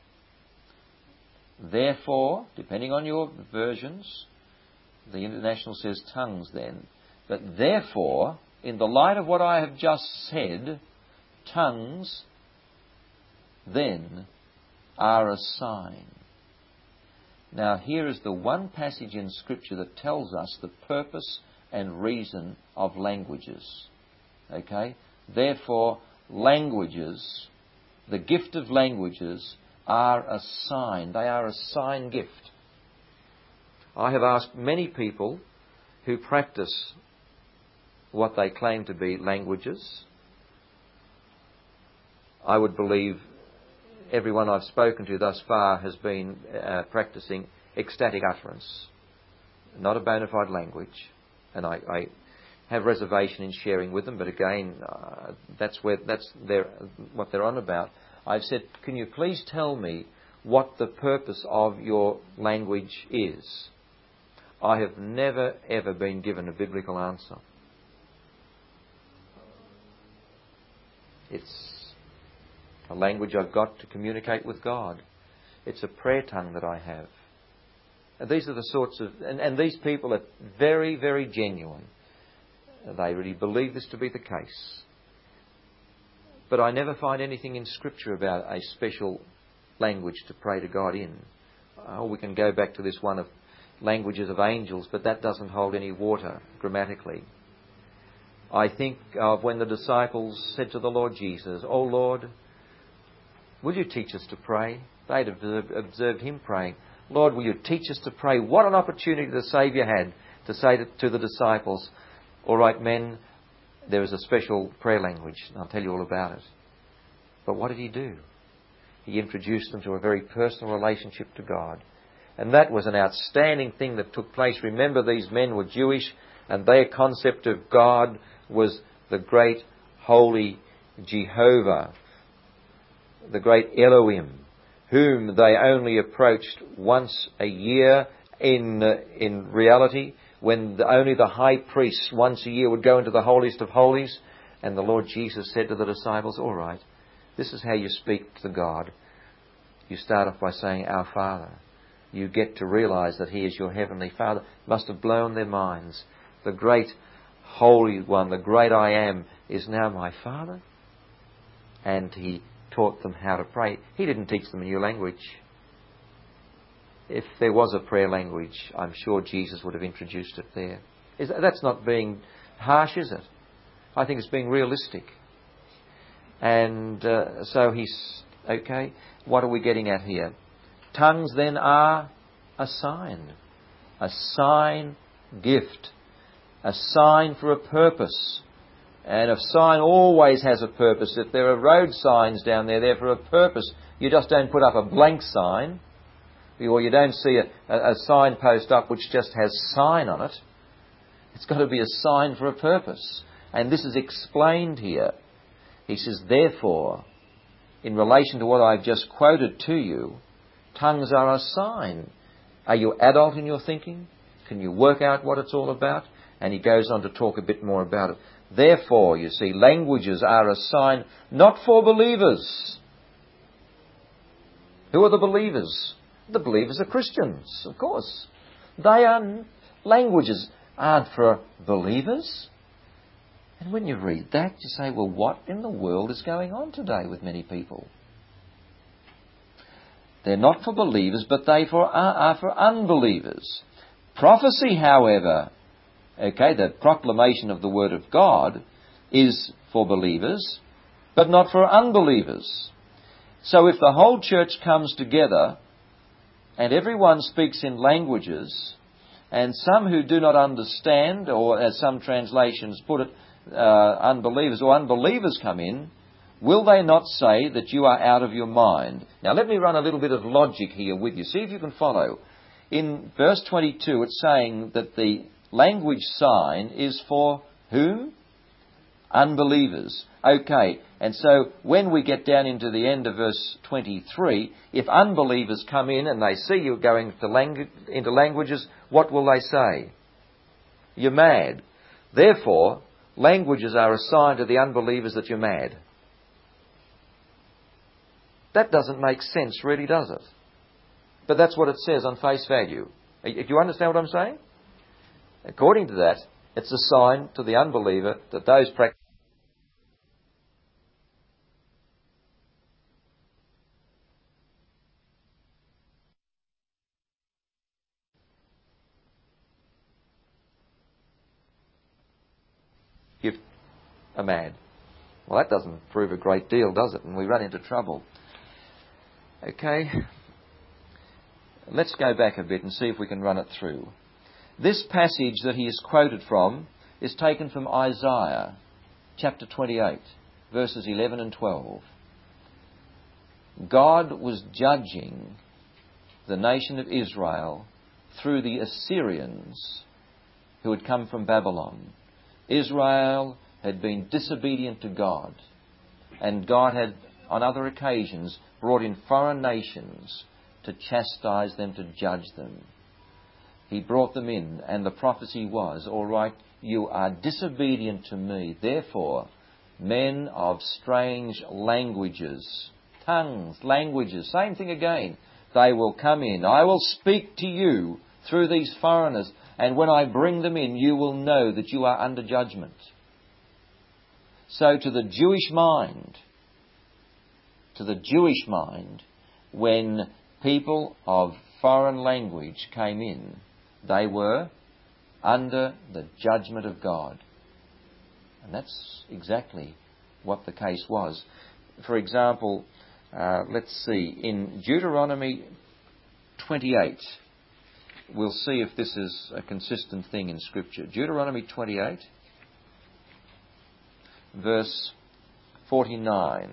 Therefore, depending on your versions, the International says tongues then. But therefore, in the light of what I have just said, tongues then are a sign. Now here is the one passage in Scripture that tells us the purpose and reason of languages. Okay? Therefore, languages, the gift of languages, are a sign. They are a sign gift. I have asked many people who practice what they claim to be languages. I would believe everyone I've spoken to thus far has been uh, practicing ecstatic utterance, not a bona fide language. And I, I have reservation in sharing with them, but again, uh, that's where that's their, what they're on about. I've said, can you please tell me what the purpose of your language is? I have never ever been given a biblical answer. It's a language I've got to communicate with God. It's a prayer tongue that I have. And these are the sorts of... And, and these people are very, very genuine. They really believe this to be the case. But I never find anything in Scripture about a special language to pray to God in. Oh, we can go back to this one of languages of angels, but that doesn't hold any water grammatically. I think of when the disciples said to the Lord Jesus, "Oh Lord, will you teach us to pray?" They'd observed, observed him praying. "Lord, will you teach us to pray?" What an opportunity the Saviour had to say to, to the disciples, "All right, men, there is a special prayer language, and I'll tell you all about it." But what did he do? He introduced them to a very personal relationship to God. And that was an outstanding thing that took place. Remember, these men were Jewish, and their concept of God was the great holy Jehovah, the great Elohim, whom they only approached once a year in uh, in reality, when the, only the high priest once a year would go into the holiest of holies. And the Lord Jesus said to the disciples, "All right, this is how you speak to God. You start off by saying, 'Our Father.' You get to realise that He is your Heavenly Father." Must have blown their minds. The great Holy One, the great I Am, is now my Father. And he taught them how to pray. He didn't teach them a new language. If there was a prayer language, I'm sure Jesus would have introduced it there. Is that, that's not being harsh, is it? I think it's being realistic. And uh, so he's, okay, what are we getting at here? Tongues then are a sign. A sign gift. A sign for a purpose. And a sign always has a purpose. If there are road signs down there, they're for a purpose. You just don't put up a blank sign. Or you don't see a, a, a signpost up which just has sign on it. It's got to be a sign for a purpose. And this is explained here. He says, therefore, in relation to what I've just quoted to you, tongues are a sign. Are you adult in your thinking? Can you work out what it's all about? And he goes on to talk a bit more about it. Therefore, you see, languages are a sign not for believers. Who are the believers? The believers are Christians, of course. They are, languages aren't for believers. And when you read that, you say, well, what in the world is going on today with many people? They're not for believers, but they for, are, are for unbelievers. Prophecy, however, okay, the proclamation of the Word of God is for believers, but not for unbelievers. So if the whole church comes together and everyone speaks in languages, and some who do not understand, or as some translations put it, uh, unbelievers or unbelievers come in, will they not say that you are out of your mind? Now let me run a little bit of logic here with you. See if you can follow. In verse twenty-two, it's saying that the language sign is for whom? Unbelievers. Okay, and so when we get down into the end of verse twenty-three, if unbelievers come in and they see you going to langu- into languages, what will they say? You're mad. Therefore, languages are a sign to the unbelievers that you're mad. That doesn't make sense, really, does it? But that's what it says on face value. Do you understand what I'm saying? According to that, it's a sign to the unbeliever that those practices are mad. Well, that doesn't prove a great deal, does it? And we run into trouble. Okay. Let's go back a bit and see if we can run it through. This passage that he is quoted from is taken from Isaiah chapter twenty-eight, verses eleven and twelve. God was judging the nation of Israel through the Assyrians who had come from Babylon. Israel had been disobedient to God, and God had, on other occasions, brought in foreign nations to chastise them, to judge them. He brought them in, and the prophecy was, all right, you are disobedient to me, therefore, men of strange languages, tongues, languages, same thing again, they will come in. I will speak to you through these foreigners, and when I bring them in, you will know that you are under judgment. So to the Jewish mind, to the Jewish mind, when people of foreign language came in, they were under the judgment of God. And that's exactly what the case was. For example, uh, let's see, in Deuteronomy twenty-eight, we'll see if this is a consistent thing in Scripture. Deuteronomy twenty-eight, verse forty-nine.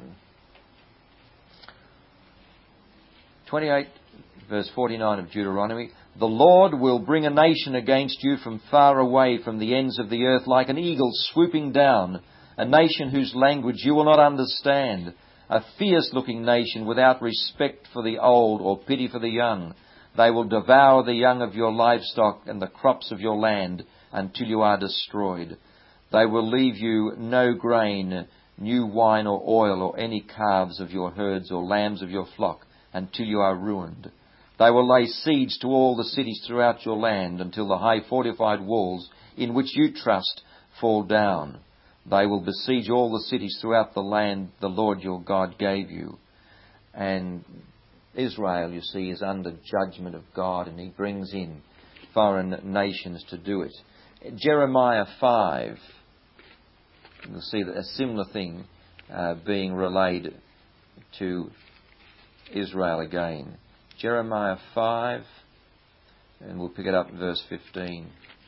twenty-eight, verse forty-nine of Deuteronomy. The Lord will bring a nation against you from far away, from the ends of the earth, like an eagle swooping down, a nation whose language you will not understand, a fierce-looking nation without respect for the old or pity for the young. They will devour the young of your livestock and the crops of your land until you are destroyed. They will leave you no grain, new wine or oil, or any calves of your herds or lambs of your flock, until you are ruined. They will lay siege to all the cities throughout your land until the high fortified walls in which you trust fall down. They will besiege all the cities throughout the land the Lord your God gave you. And Israel, you see, is under judgment of God, and he brings in foreign nations to do it. Jeremiah five, you'll see that a similar thing uh, being relayed to Israel again. Jeremiah five, and we'll pick it up in verse fifteen.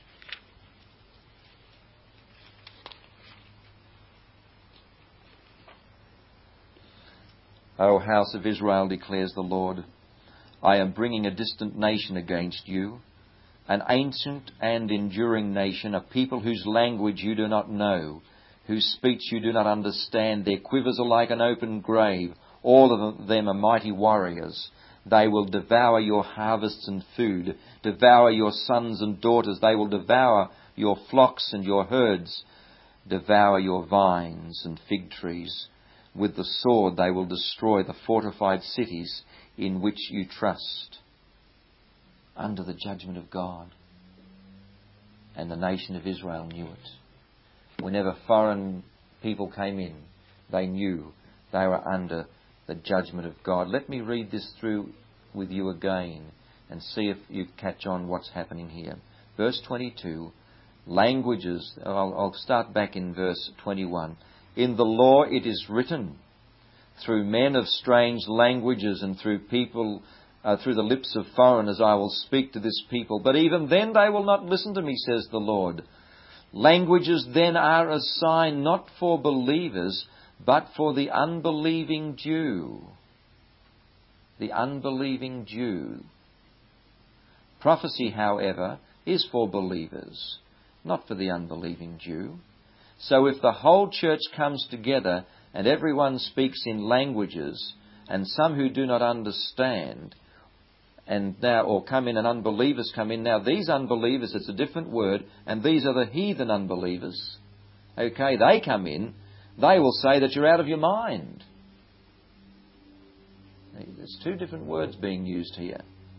O house of Israel, declares the Lord, I am bringing a distant nation against you, an ancient and enduring nation, a people whose language you do not know, whose speech you do not understand. Their quivers are like an open grave. All of them are mighty warriors. They will devour your harvests and food, devour your sons and daughters. They will devour your flocks and your herds, devour your vines and fig trees. With the sword they will destroy the fortified cities in which you trust. Under the judgment of God. And the nation of Israel knew it. Whenever foreign people came in, they knew they were under the judgment of God. Let me read this through with you again and see if you catch on what's happening here. Verse twenty-two, languages, I'll, I'll start back in verse twenty-one. In the law it is written, through men of strange languages and through people, uh, through the lips of foreigners I will speak to this people. But even then they will not listen to me, says the Lord. Languages then are a sign not for believers, but for the unbelieving Jew. The unbelieving Jew. Prophecy, however, is for believers, not for the unbelieving Jew. So if the whole church comes together and everyone speaks in languages, and some who do not understand, and now, or come in and unbelievers come in, now these unbelievers, it's a different word, and these are the heathen unbelievers. Okay, they come in, they will say that you're out of your mind. There's two different words being used here.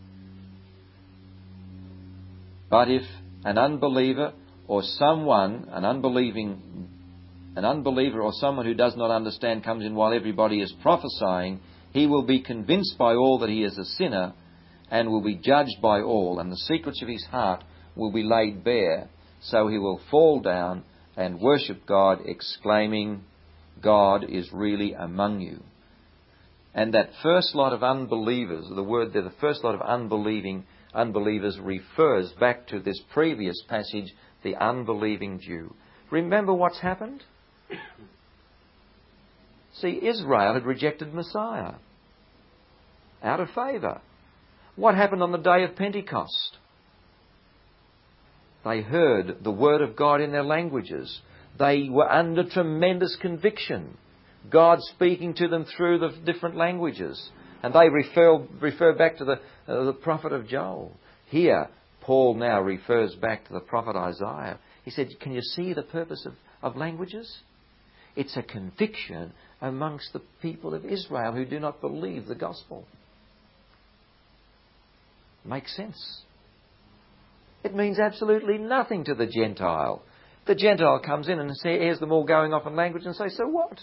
But if an unbeliever or someone, an unbelieving, an unbeliever or someone who does not understand comes in while everybody is prophesying, he will be convinced by all that he is a sinner and will be judged by all, and the secrets of his heart will be laid bare. So he will fall down and worship God, exclaiming, God is really among you. And that first lot of unbelievers, the word there, the first lot of unbelieving unbelievers refers back to this previous passage, the unbelieving Jew. Remember what's happened? See, Israel had rejected Messiah out of favour. What happened on the day of Pentecost? They heard the word of God in their languages. They were under tremendous conviction. God speaking to them through the different languages. And they refer, refer back to the, uh, the prophet of Joel. Here, Paul now refers back to the prophet Isaiah. He said, can you see the purpose of, of languages? It's a conviction amongst the people of Israel who do not believe the gospel. Makes sense. It means absolutely nothing to the Gentile. The Gentile comes in and hears them all going off in language and say, so what?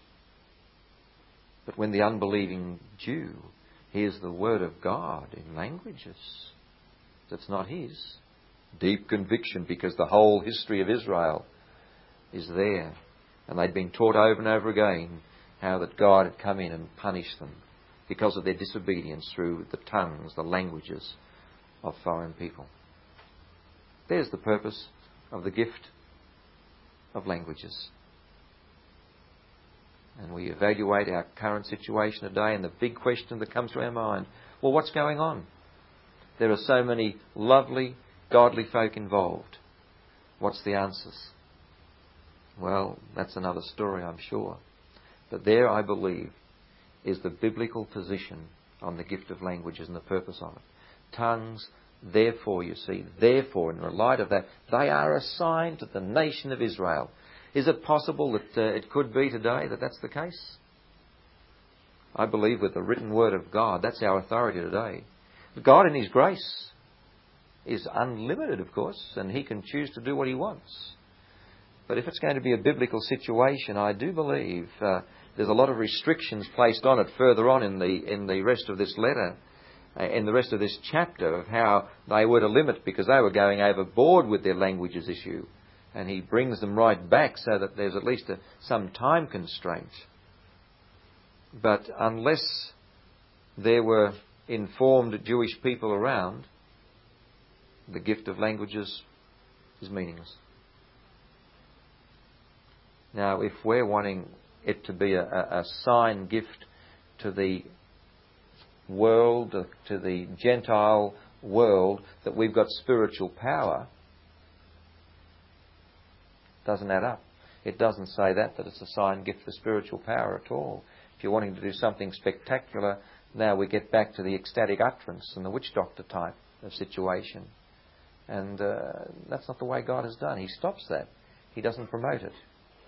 But when the unbelieving Jew hears the word of God in languages that's not his, deep conviction, because the whole history of Israel is there. And they'd been taught over and over again how that God had come in and punished them because of their disobedience through the tongues, the languages of foreign people. There's the purpose of the gift of languages. And we evaluate our current situation today, and the big question that comes to our mind, well, what's going on? There are so many lovely, godly folk involved. What's the answers? Well, that's another story, I'm sure. But there, I believe, is the biblical position on the gift of languages and the purpose of it. Tongues, therefore, you see, therefore, in the light of that, they are a sign to the nation of Israel. Is it possible that uh, it could be today that that's the case? I believe with the written word of God, that's our authority today. But God in His grace is unlimited, of course, and He can choose to do what He wants. But if it's going to be a biblical situation, I do believe uh, there's a lot of restrictions placed on it further on in the in the rest of this letter, uh, in the rest of this chapter, of how they were to limit, because they were going overboard with their languages issue. And he brings them right back so that there's at least a, some time constraint. But unless there were informed Jewish people around, the gift of languages is meaningless. Now, if we're wanting it to be a, a sign gift to the world, to the Gentile world, that we've got spiritual power, doesn't add up. It doesn't say that, that it's a sign gift for spiritual power at all. If you're wanting to do something spectacular, now we get back to the ecstatic utterance and the witch doctor type of situation. And uh, that's not the way God has done. He stops that. He doesn't promote it.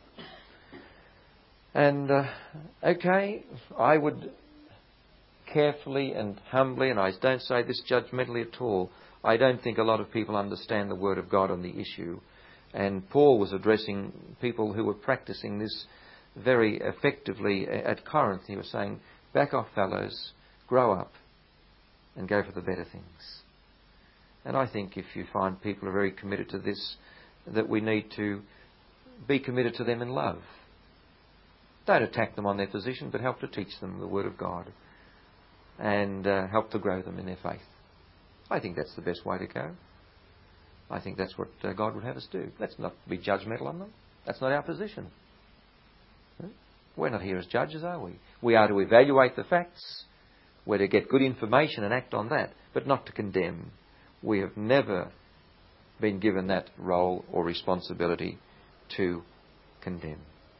And, uh, okay, I would carefully and humbly, and I don't say this judgmentally at all, I don't think a lot of people understand the Word of God on the issue. And Paul was addressing people who were practicing this very effectively at Corinth. He was saying, back off, fellows, grow up, and go for the better things. And I think if you find people are very committed to this, that we need to be committed to them in love. Don't attack them on their position, but help to teach them the Word of God and uh, help to grow them in their faith. I think that's the best way to go. I think that's what uh, God would have us do. Let's not be judgmental on them. That's not our position. We're not here as judges, are we? We are to evaluate the facts. We're to get good information and act on that, but not to condemn. We have never been given that role or responsibility to condemn.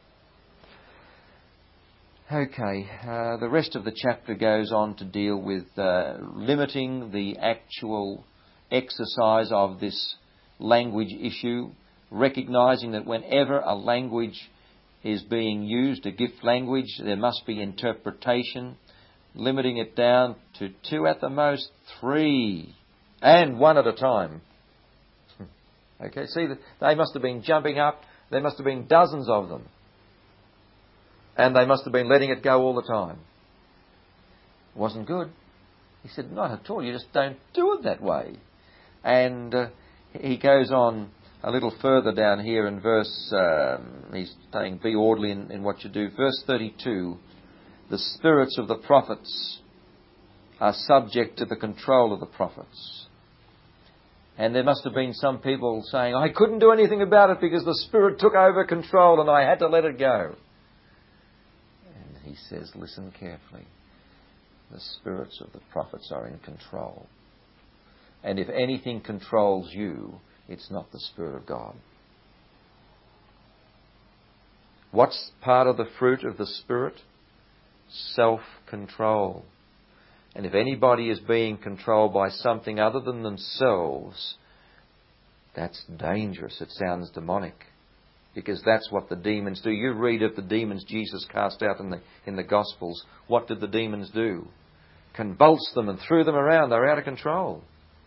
Okay, uh, the rest of the chapter goes on to deal with uh, limiting the actual exercise of this language issue, recognising that whenever a language is being used, a gift language, there must be interpretation, limiting it down to two at the most, three, and one at a time. Okay, see, they must have been jumping up, there must have been dozens of them. And they must have been letting it go all the time. It wasn't good. He said, not at all, you just don't do it that way. And uh, he goes on a little further down here in verse, um, he's saying, be orderly in, in what you do. Verse thirty-two, the spirits of the prophets are subject to the control of the prophets. And there must have been some people saying, I couldn't do anything about it because the Spirit took over control and I had to let it go. He says, listen carefully. The spirits of the prophets are in control. And if anything controls you, it's not the Spirit of God. What's part of the fruit of the Spirit? Self-control. And if anybody is being controlled by something other than themselves, that's dangerous. It sounds demonic. Because that's what the demons do. You read of the demons Jesus cast out in the in the Gospels. What did the demons do? Convulsed them and threw them around. They're out of control.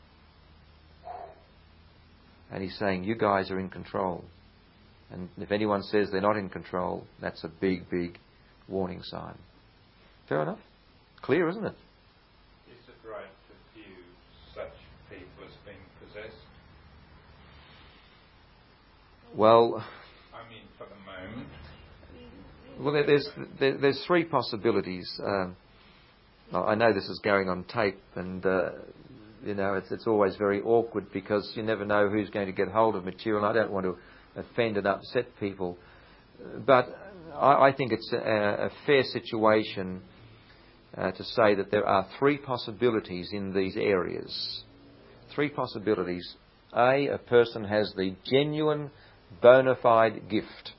And he's saying, you guys are in control. And if anyone says they're not in control, that's a big, big warning sign. Fair enough? Clear, isn't it? Is it right to view such people as being possessed? Well... I mean, for the moment. Well, there's there, there's three possibilities. Um, I know this is going on tape, and uh, you know it's it's always very awkward because you never know who's going to get hold of material. And I don't want to offend and upset people, but I, I think it's a, a fair situation uh, to say that there are three possibilities in these areas. Three possibilities. A, a person has the genuine, bona fide gift.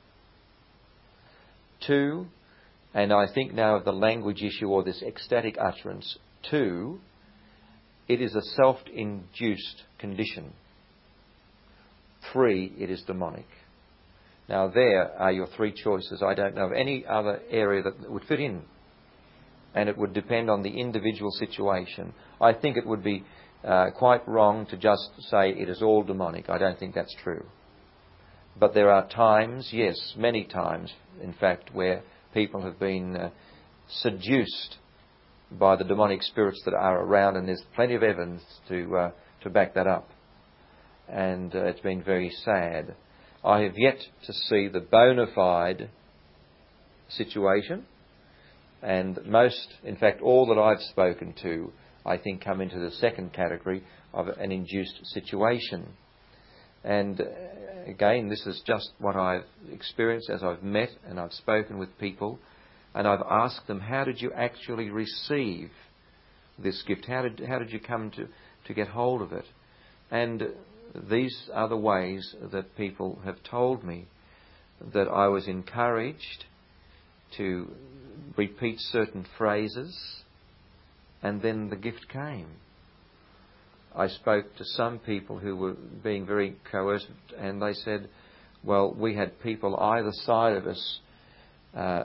Two, and I think now of the language issue or this ecstatic utterance. Two, it is a self-induced condition. Three, it is demonic. Now there are your three choices. I don't know of any other area that would fit in. And it would depend on the individual situation. I think it would be uh, quite wrong to just say it is all demonic. I don't think that's true. but there are times, yes, many times, in fact, where people have been uh, seduced by the demonic spirits that are around, and there's plenty of evidence to uh, to back that up. And uh, it's been very sad. I have yet to see the bona fide situation, and most, in fact, all that I've spoken to, I think, come into the second category of an induced situation. And uh, again, this is just what I've experienced as I've met and I've spoken with people, and I've asked them, how did you actually receive this gift? How did how did you come to, to get hold of it? And these are the ways that people have told me that I was encouraged to repeat certain phrases, and then the gift came. I spoke to some people who were being very coerced, and they said, well, we had people either side of us uh,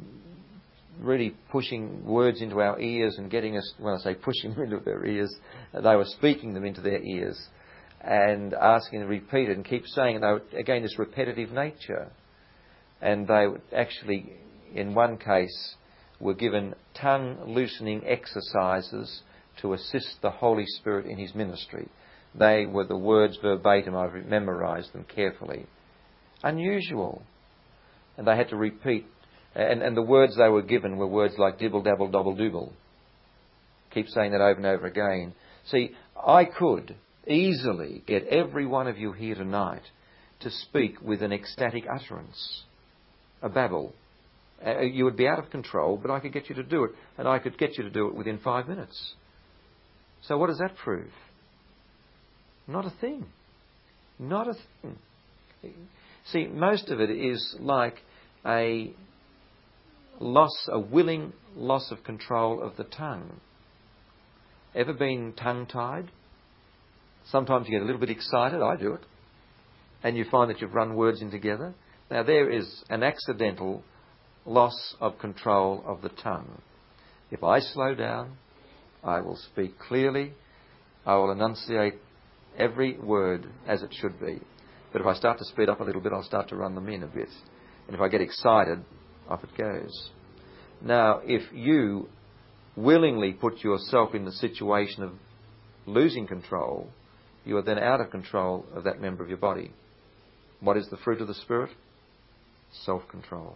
really pushing words into our ears and getting us, when I say pushing them into their ears, they were speaking them into their ears and asking them to repeat it and keep saying it. They were, again, this repetitive nature. And they would actually, in one case, were given tongue-loosening exercises to assist the Holy Spirit in His ministry. They were the words verbatim. I've memorised them carefully. Unusual. And they had to repeat. And, and the words they were given were words like dibble, dabble, dobble, dooble. Keep saying that over and over again. See, I could easily get every one of you here tonight to speak with an ecstatic utterance, a babble. Uh, you would be out of control, but I could get you to do it, and I could get you to do it within five minutes. So what does that prove? Not a thing. Not a thing. See, most of it is like a loss, a willing loss of control of the tongue. Ever been tongue-tied? Sometimes you get a little bit excited. I do it. And you find that you've run words in together. Now, there is an accidental loss of control of the tongue. If I slow down, I will speak clearly. I will enunciate every word as it should be. But if I start to speed up a little bit, I'll start to run them in a bit. And if I get excited, off it goes. Now, if you willingly put yourself in the situation of losing control, you are then out of control of that member of your body. What is the fruit of the Spirit? Self-control.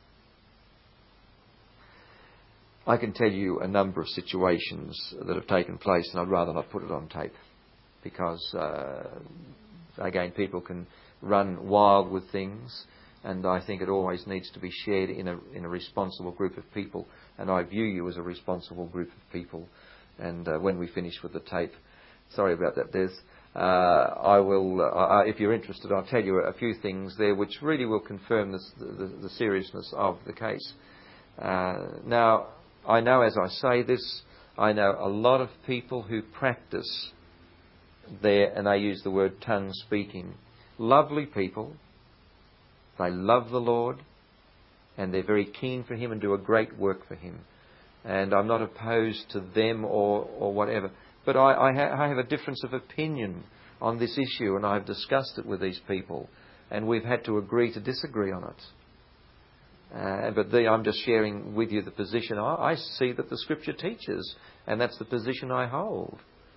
I can tell you a number of situations that have taken place, and I'd rather not put it on tape because, uh, again, people can run wild with things, and I think it always needs to be shared in a in a responsible group of people, and I view you as a responsible group of people. And uh, when we finish with the tape, sorry about that, Des, uh, I will, uh, if you're interested, I'll tell you a few things there which really will confirm this, the, the seriousness of the case. Uh, now, I know as I say this, I know a lot of people who practice there, and they use the word tongue speaking. Lovely people. They love the Lord, and they're very keen for Him and do a great work for Him. And I'm not opposed to them or, or whatever. But I, I, ha- I have a difference of opinion on this issue, and I've discussed it with these people, and we've had to agree to disagree on it. Uh, but the, I'm just sharing with you the position I, I see that the Scripture teaches, and that's the position I hold.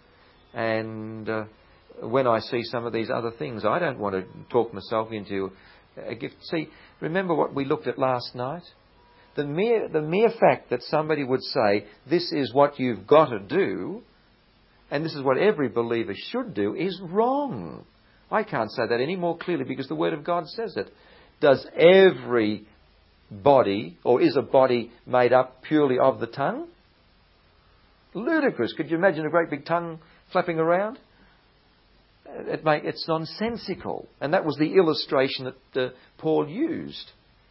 And uh, when I see some of these other things, I don't want to talk myself into a gift. See, remember what we looked at last night? The mere, the mere fact that somebody would say, this is what you've got to do, and this is what every believer should do, is wrong. I can't say that any more clearly because the Word of God says it. Does every body, or is a body made up purely of the tongue? Ludicrous. Could you imagine a great big tongue flapping around? It make, it's nonsensical. And that was the illustration that uh, Paul used.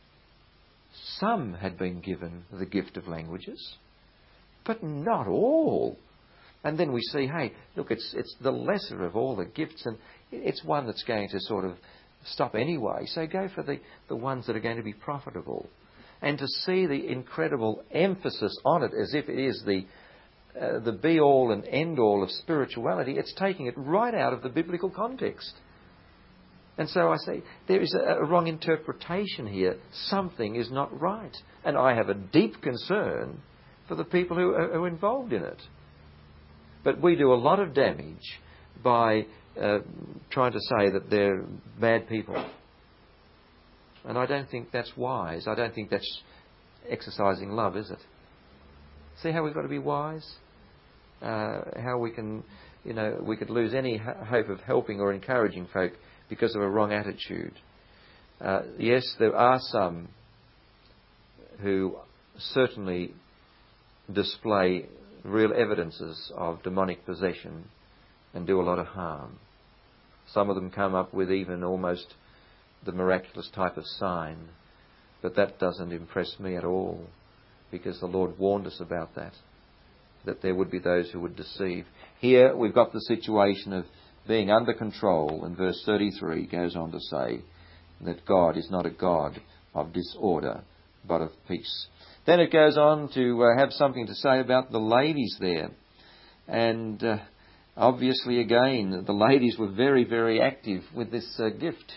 Some had been given the gift of languages, but not all. And then we see, hey, look, it's it's the lesser of all the gifts, and it's one that's going to sort of stop anyway. So go for the, the ones that are going to be profitable. And to see the incredible emphasis on it as if it is the Uh, the be-all and end-all of spirituality, it's taking it right out of the biblical context. And so I say, there is a, a wrong interpretation here. Something is not right. And I have a deep concern for the people who are, are involved in it. But we do a lot of damage by uh, trying to say that they're bad people. And I don't think that's wise. I don't think that's exercising love, is it? See how we've got to be wise? Uh, how we can, you know, we could lose any hope of helping or encouraging folk because of a wrong attitude. Uh, yes, there are some who certainly display real evidences of demonic possession and do a lot of harm. Some of them come up with even almost the miraculous type of sign, but that doesn't impress me at all, because the Lord warned us about that, that there would be those who would deceive. Here we've got the situation of being under control, and verse thirty-three goes on to say that God is not a God of disorder, but of peace. Then it goes on to uh, have something to say about the ladies there. And uh, obviously, again, the ladies were very, very active with this uh, gift.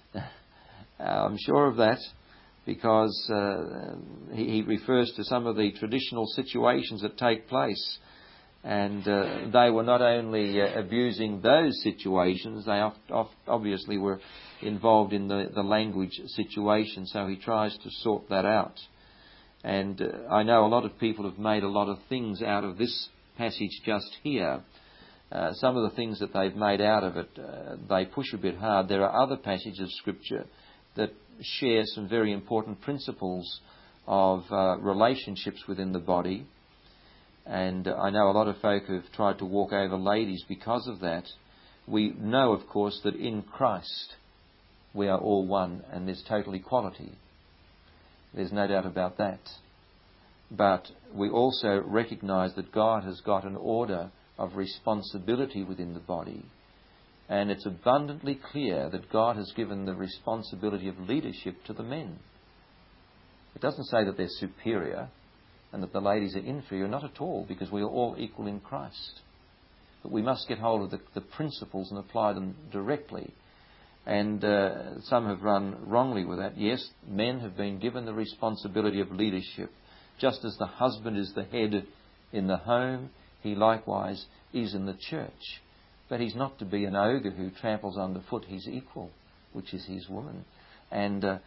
I'm sure of that, because uh, he, he refers to some of the traditional situations that take place. And uh, they were not only uh, abusing those situations, they oft, oft obviously were involved in the, the language situation, so he tries to sort that out. And uh, I know a lot of people have made a lot of things out of this passage just here. Uh, some of the things that they've made out of it, uh, they push a bit hard. There are other passages of Scripture that share some very important principles of uh, relationships within the body. And uh, I know a lot of folk have tried to walk over ladies because of that. We know, of course, that in Christ we are all one and there's total equality. There's no doubt about that. But we also recognise that God has got an order of responsibility within the body. And it's abundantly clear that God has given the responsibility of leadership to the men. It doesn't say that they're superior and that the ladies are inferior, not at all, because we are all equal in Christ. But we must get hold of the, the principles and apply them directly. And uh, some have run wrongly with that. Yes, men have been given the responsibility of leadership. Just as the husband is the head in the home, he likewise is in the church. But he's not to be an ogre who tramples underfoot his equal, which is his woman. And uh,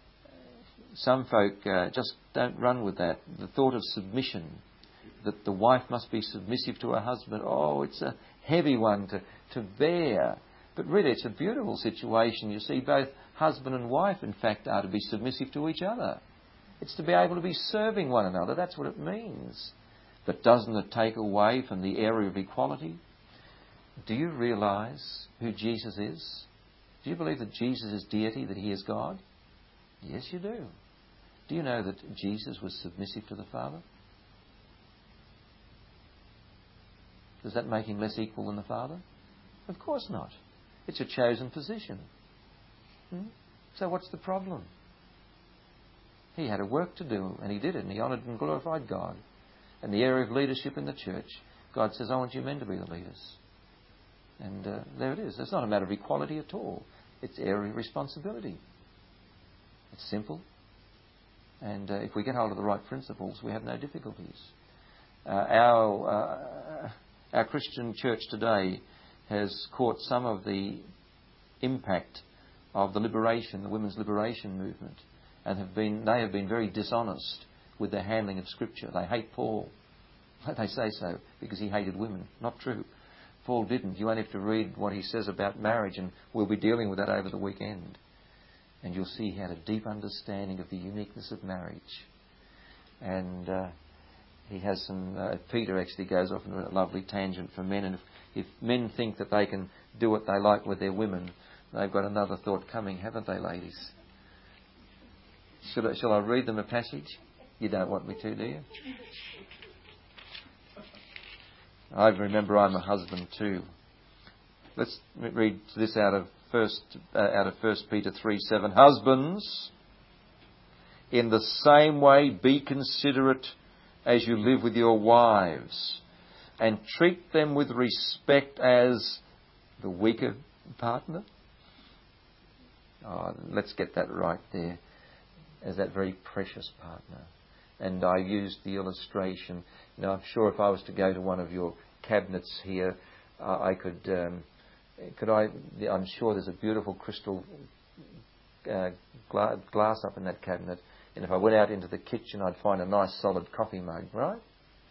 some folk uh, just don't run with that. The thought of submission, that the wife must be submissive to her husband, oh, it's a heavy one to, to bear. But really, it's a beautiful situation. You see, both husband and wife, in fact, are to be submissive to each other. It's to be able to be serving one another. That's what it means. But doesn't it take away from the area of equality? Do you realise who Jesus is? Do you believe that Jesus is deity, that he is God? Yes, you do. Do you know that Jesus was submissive to the Father? Does that make him less equal than the Father? Of course not. It's a chosen position. Hmm? So what's the problem? He had a work to do, and he did it, and he honoured and glorified God. In the area of leadership in the church, God says, I want you men to be the leaders. And uh, there it is. It's not a matter of equality at all. It's area of responsibility. It's simple. And uh, if we get hold of the right principles, we have no difficulties. Uh, our, uh, our Christian church today has caught some of the impact of the liberation, the women's liberation movement, and have been they have been very dishonest with their handling of Scripture. They hate Paul. They say so because he hated women. Not true. Paul didn't. You only have to read what he says about marriage, and we'll be dealing with that over the weekend. And you'll see he had a deep understanding of the uniqueness of marriage. And uh, he has some... Uh, Peter actually goes off on a lovely tangent for men. And if, if men think that they can do what they like with their women, they've got another thought coming, haven't they, ladies? Should I, shall I read them a passage? You don't want me to, do you? I remember I'm a husband too. Let's read this out of first uh, out of First Peter three seven. Husbands, in the same way, be considerate as you live with your wives, and treat them with respect as the weaker partner. Oh, let's get that right there, as that very precious partner. And I used the illustration. You know, I'm sure if I was to go to one of your cabinets here, uh, I could, um, could I, I'm sure there's a beautiful crystal uh, gla- glass up in that cabinet. And if I went out into the kitchen, I'd find a nice solid coffee mug, right?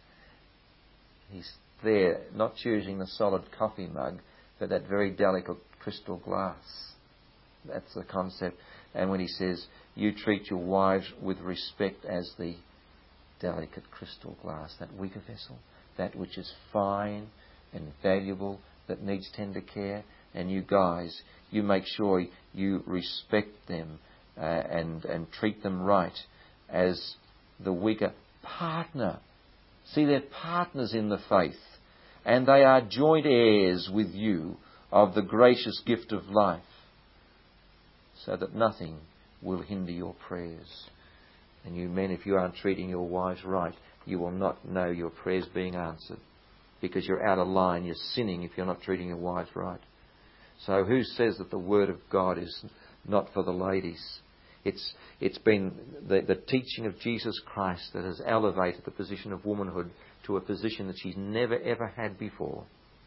He's there, not choosing the solid coffee mug, but that very delicate crystal glass. That's the concept. And when he says, you treat your wives with respect as the delicate crystal glass, that weaker vessel, that which is fine and valuable, that needs tender care, and you guys, you make sure you respect them uh, and, and treat them right as the weaker partner. See, they're partners in the faith, and they are joint heirs with you of the gracious gift of life, so that nothing will hinder your prayers. And you men, if you aren't treating your wives right, you will not know your prayers being answered, because you're out of line, you're sinning if you're not treating your wives right. So who says that the Word of God is not for the ladies? It's it's been the, the teaching of Jesus Christ that has elevated the position of womanhood to a position that she's never ever had before.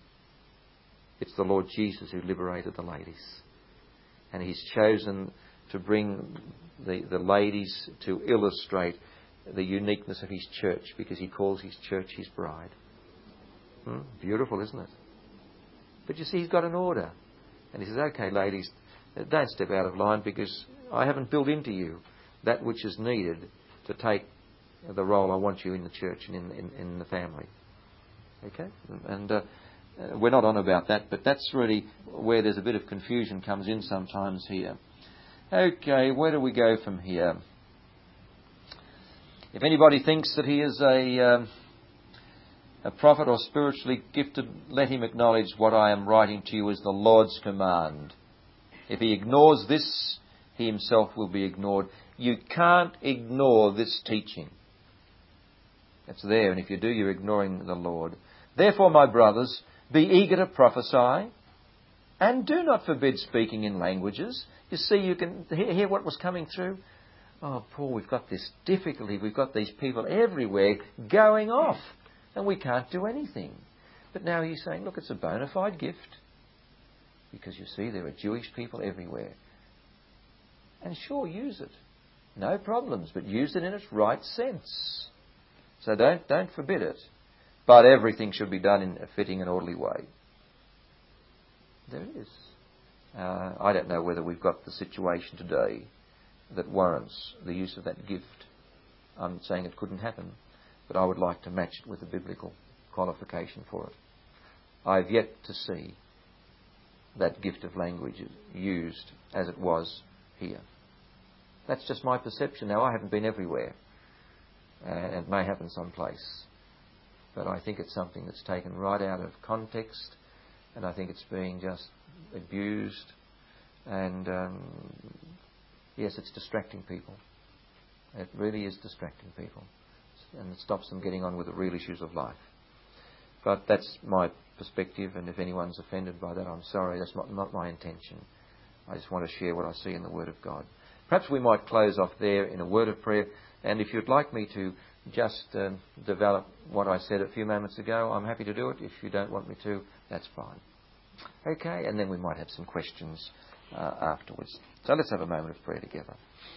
It's the Lord Jesus who liberated the ladies. And He's chosen to bring the, the ladies to illustrate the uniqueness of His church, because He calls His church His bride. Hmm? Beautiful, isn't it? But you see, He's got an order. And He says, okay, ladies, don't step out of line, because I haven't built into you that which is needed to take the role I want you in the church and in, in, in the family. Okay? And uh, we're not on about that, but that's really where there's a bit of confusion comes in sometimes here. Okay, where do we go from here? If anybody thinks that he is a, um, a prophet or spiritually gifted, let him acknowledge what I am writing to you is the Lord's command. If he ignores this, he himself will be ignored. You can't ignore this teaching. It's there, and if you do, you're ignoring the Lord. Therefore, my brothers, be eager to prophesy, and do not forbid speaking in languages. You see, you can hear what was coming through. Oh, Paul, we've got this difficulty. We've got these people everywhere going off, and we can't do anything. But now he's saying, look, it's a bona fide gift, because you see, there are Jewish people everywhere. And sure, use it. No problems, but use it in its right sense. So don't don't forbid it. But everything should be done in a fitting and orderly way. There it is. Uh, I don't know whether we've got the situation today that warrants the use of that gift. I'm not saying it couldn't happen, but I would like to match it with a biblical qualification for it. I've yet to see that gift of language used as it was here. That's just my perception. Now, I haven't been everywhere, and it may happen someplace, but I think it's something that's taken right out of context, and I think it's being just abused, and um, yes, it's distracting people. It really is distracting people, and it stops them getting on with the real issues of life. But that's my perspective, and if anyone's offended by that, I'm sorry. That's not, not my intention. I just want to share what I see in the Word of God. Perhaps we might close off there in a word of prayer, and if you'd like me to just uh, develop what I said a few moments ago, I'm happy to do it. If you don't want me to, that's fine. Okay, and then we might have some questions uh, afterwards. So let's have a moment of prayer together.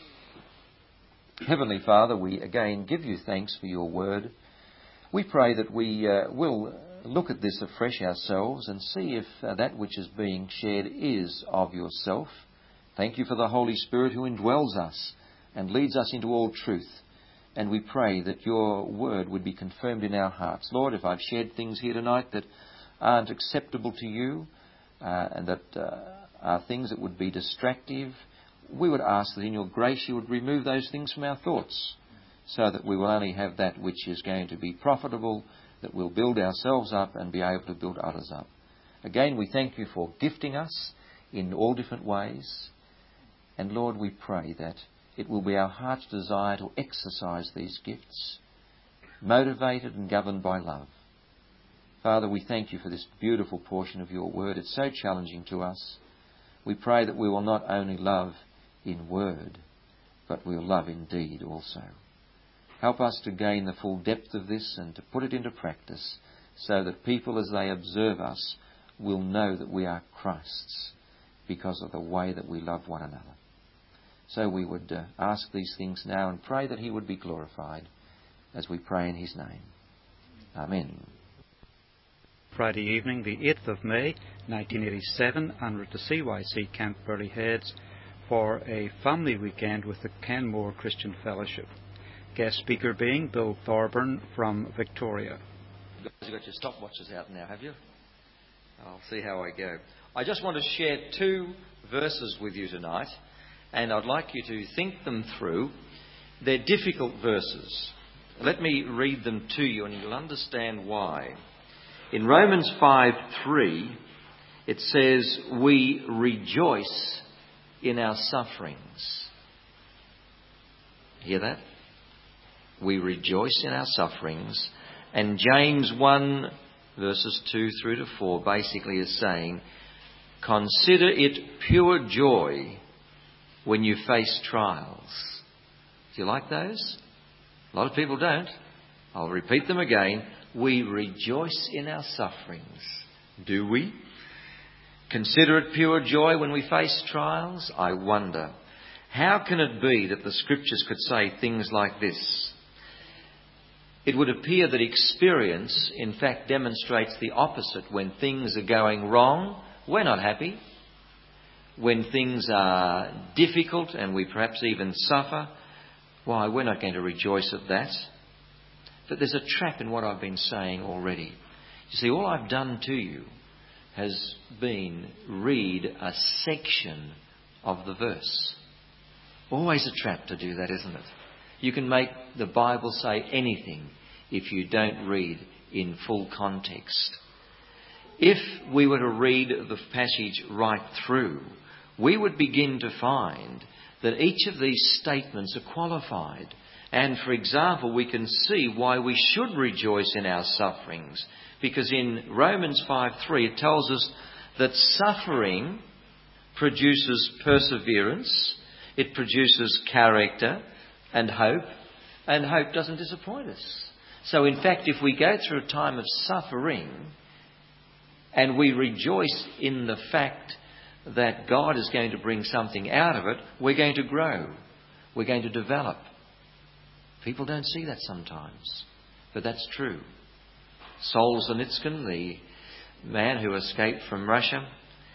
Heavenly Father, we again give you thanks for your word. We pray that we uh, will look at this afresh ourselves and see if uh, that which is being shared is of yourself. Thank you for the Holy Spirit who indwells us and leads us into all truth. And we pray that your word would be confirmed in our hearts. Lord, if I've shared things here tonight that aren't acceptable to you uh, and that uh, are things that would be distractive, we would ask that in your grace you would remove those things from our thoughts, so that we will only have that which is going to be profitable, that will build ourselves up and be able to build others up. Again, we thank you for gifting us in all different ways. And Lord, we pray that it will be our heart's desire to exercise these gifts, motivated and governed by love. Father, we thank you for this beautiful portion of your word. It's so challenging to us. We pray that we will not only love in word, but we'll love in deed also. Help us to gain the full depth of this and to put it into practice, so that people, as they observe us, will know that we are Christ's because of the way that we love one another. So we would uh, ask these things now and pray that he would be glorified as we pray in his name. Amen. Friday evening, the eighth of May, nineteen eighty-seven, and we're at the C Y C Camp Burley Heads for a family weekend with the Kenmore Christian Fellowship. Guest speaker being Bill Thorburn from Victoria. You've got your stopwatches out now, have you? I'll see how I go. I just want to share two verses with you tonight, and I'd like you to think them through. They're difficult verses. Let me read them to you and you'll understand why. In Romans five three, it says, we rejoice in our sufferings. Hear that? We rejoice in our sufferings. And James one, verses two through to four, basically is saying, consider it pure joy when you face trials. Do you like those? A lot of people don't. I'll repeat them again. We rejoice in our sufferings. Do we? Consider it pure joy when we face trials? I wonder. How can it be that the Scriptures could say things like this? It would appear that experience, in fact, demonstrates the opposite. When things are going wrong, we're not happy. When things are difficult and we perhaps even suffer, why, we're not going to rejoice at that. But there's a trap in what I've been saying already. You see, all I've done to you has been read a section of the verse. Always a trap to do that, isn't it? You can make the Bible say anything if you don't read in full context. If we were to read the passage right through, we would begin to find that each of these statements are qualified. And, for example, we can see why we should rejoice in our sufferings. Because in Romans five three, it tells us that suffering produces perseverance, it produces character and hope, and hope doesn't disappoint us. So, in fact, if we go through a time of suffering and we rejoice in the fact that God is going to bring something out of it, we're going to grow. We're going to develop. People don't see that sometimes, but that's true. Solzhenitsyn, the man who escaped from Russia,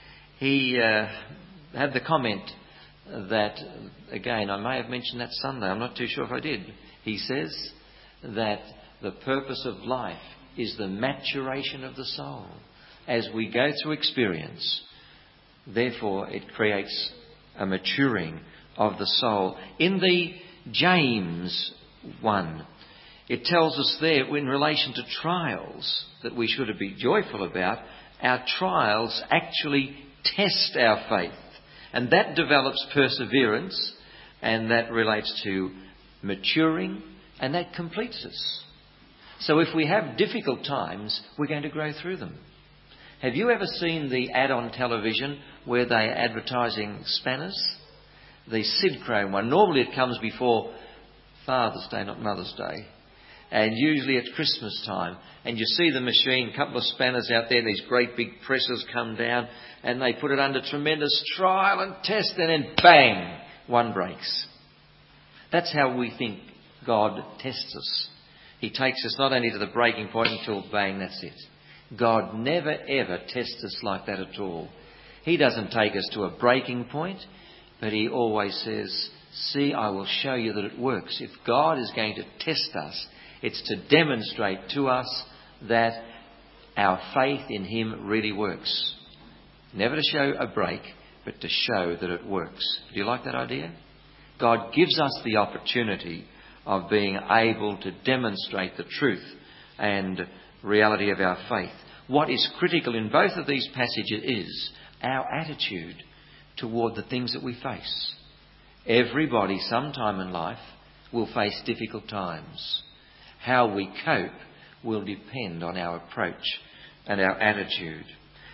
he uh, had the comment that, again, I may have mentioned that Sunday, I'm not too sure if I did. He says that the purpose of life is the maturation of the soul. As we go through experience, therefore it creates a maturing of the soul. In the James one, it tells us there, in relation to trials that we should be joyful about, our trials actually test our faith. And that develops perseverance, and that relates to maturing, and that completes us. So if we have difficult times, we're going to grow through them. Have you ever seen the ad on television where they're advertising spanners? The Sidchrome one. Normally it comes before Father's Day, not Mother's Day. And usually at Christmas time. And you see the machine, a couple of spanners out there, these great big presses come down and they put it under tremendous trial and test, and then bang, one breaks. That's how we think God tests us. He takes us not only to the breaking point until bang, that's it. God never ever tests us like that at all. He doesn't take us to a breaking point, but he always says, see, I will show you that it works. If God is going to test us, it's to demonstrate to us that our faith in him really works. Never to show a break, but to show that it works. Do you like that idea? God gives us the opportunity of being able to demonstrate the truth and reality of our faith. What is critical in both of these passages is our attitude toward the things that we face. Everybody sometime in life will face difficult times. How we cope will depend on our approach and our attitude.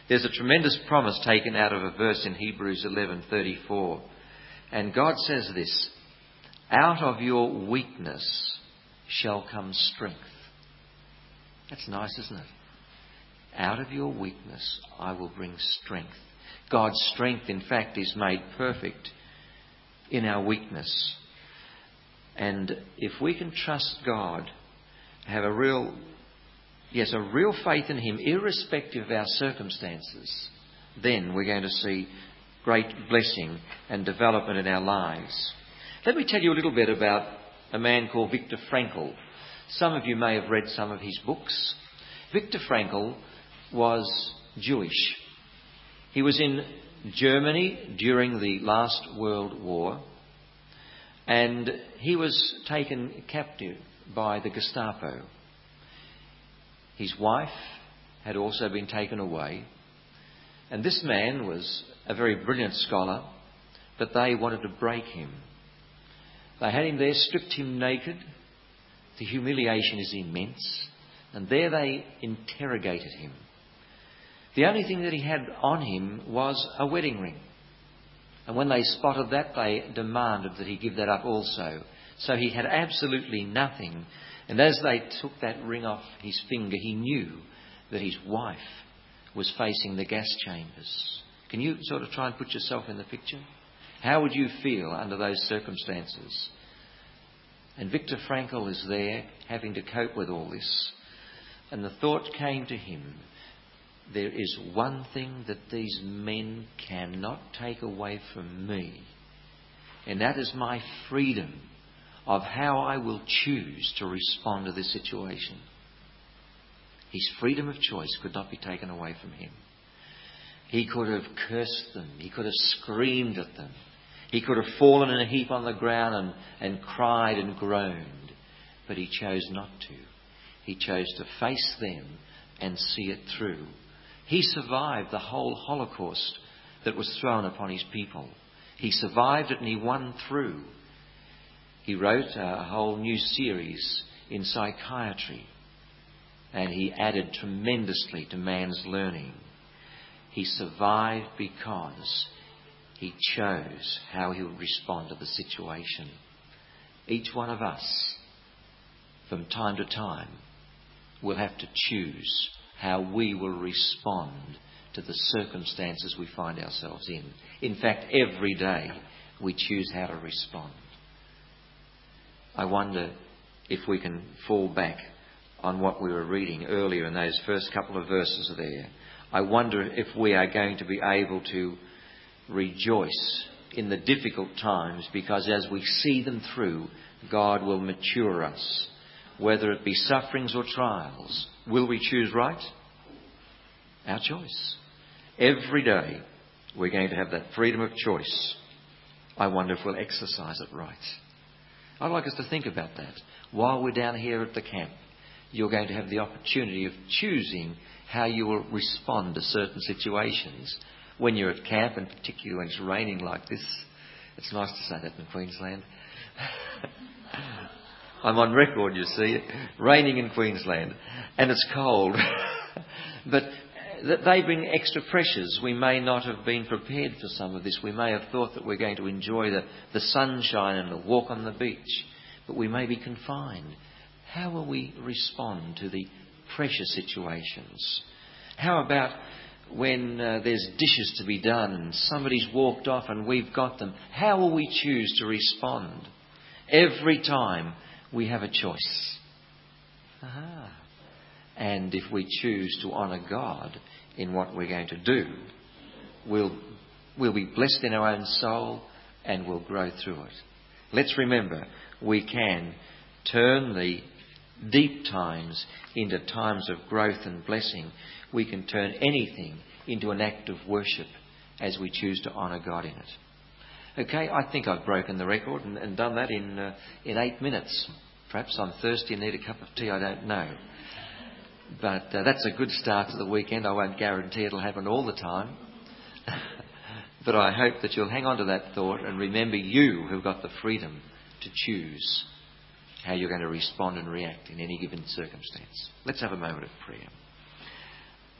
There's a tremendous promise taken out of a verse in Hebrews eleven thirty-four. And God says this, out of your weakness shall come strength. That's nice, isn't it? Out of your weakness I will bring strength. God's strength, in fact, is made perfect in our weakness. And if we can trust God, have a real, yes, a real faith in Him, irrespective of our circumstances, then we're going to see great blessing and development in our lives. Let me tell you a little bit about a man called Viktor Frankl. Some of you may have read some of his books. Viktor Frankl was Jewish. He was in Germany during the last World War, and he was taken captive by the Gestapo. His wife had also been taken away, and this man was a very brilliant scholar, but they wanted to break him. They had him there, stripped him naked. The humiliation is immense, and there they interrogated him. The only thing that he had on him was a wedding ring. And when they spotted that, they demanded that he give that up also. So he had absolutely nothing. And as they took that ring off his finger, he knew that his wife was facing the gas chambers. Can you sort of try and put yourself in the picture? How would you feel under those circumstances? And Viktor Frankl is there having to cope with all this. And the thought came to him, there is one thing that these men cannot take away from me, and that is my freedom of how I will choose to respond to this situation. His freedom of choice could not be taken away from him. He could have cursed them. He could have screamed at them. He could have fallen in a heap on the ground and, and cried and groaned. But he chose not to. He chose to face them and see it through. He survived the whole Holocaust that was thrown upon his people. He survived it and he won through. He wrote a whole new series in psychiatry, and he added tremendously to man's learning. He survived because he chose how he would respond to the situation. Each one of us, from time to time, will have to choose how we will respond to the circumstances we find ourselves in. In fact, every day we choose how to respond. I wonder if we can fall back on what we were reading earlier in those first couple of verses there. I wonder if we are going to be able to rejoice in the difficult times, because as we see them through, God will mature us. Whether it be sufferings or trials, will we choose right? Our choice. Every day we're going to have that freedom of choice. I wonder if we'll exercise it right. I'd like us to think about that. While we're down here at the camp, you're going to have the opportunity of choosing how you will respond to certain situations. When you're at camp, and particularly when it's raining like this, it's nice to say that in Queensland. I'm on record, you see, raining in Queensland, and it's cold. But they bring extra pressures. We may not have been prepared for some of this. We may have thought that we're going to enjoy the, the sunshine and the walk on the beach, but we may be confined. How will we respond to the pressure situations? How about when uh, there's dishes to be done and somebody's walked off and we've got them? How will we choose to respond? Every time we have a choice. Aha. And if we choose to honour God in what we're going to do, we'll, we'll be blessed in our own soul and we'll grow through it. Let's remember, we can turn the deep times into times of growth and blessing. We can turn anything into an act of worship as we choose to honour God in it. Okay, I think I've broken the record and, and done that in uh, in eight minutes. Perhaps I'm thirsty and need a cup of tea, I don't know. But uh, that's a good start to the weekend. I won't guarantee it'll happen all the time. But I hope that you'll hang on to that thought and remember you have got the freedom to choose how you're going to respond and react in any given circumstance. Let's have a moment of prayer.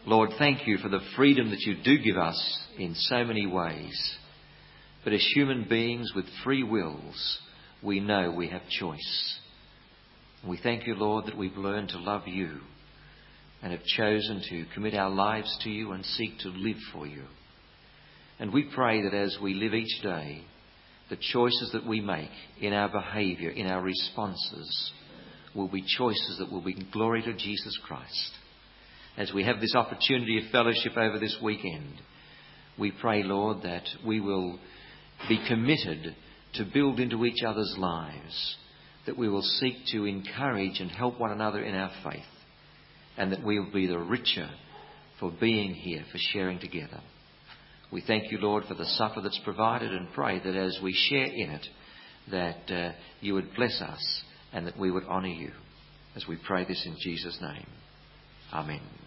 Lord, thank you for the freedom that you do give us in so many ways. But as human beings with free wills, we know we have choice. We thank you, Lord, that we've learned to love you and have chosen to commit our lives to you and seek to live for you. And we pray that as we live each day, the choices that we make in our behaviour, in our responses, will be choices that will bring glory to Jesus Christ. As we have this opportunity of fellowship over this weekend, we pray, Lord, that we will be committed to build into each other's lives, that we will seek to encourage and help one another in our faith, and that we will be the richer for being here, for sharing together. We thank you, Lord, for the supper that's provided, and pray that as we share in it, that uh, you would bless us and that we would honour you. As we pray this in Jesus' name. Amen.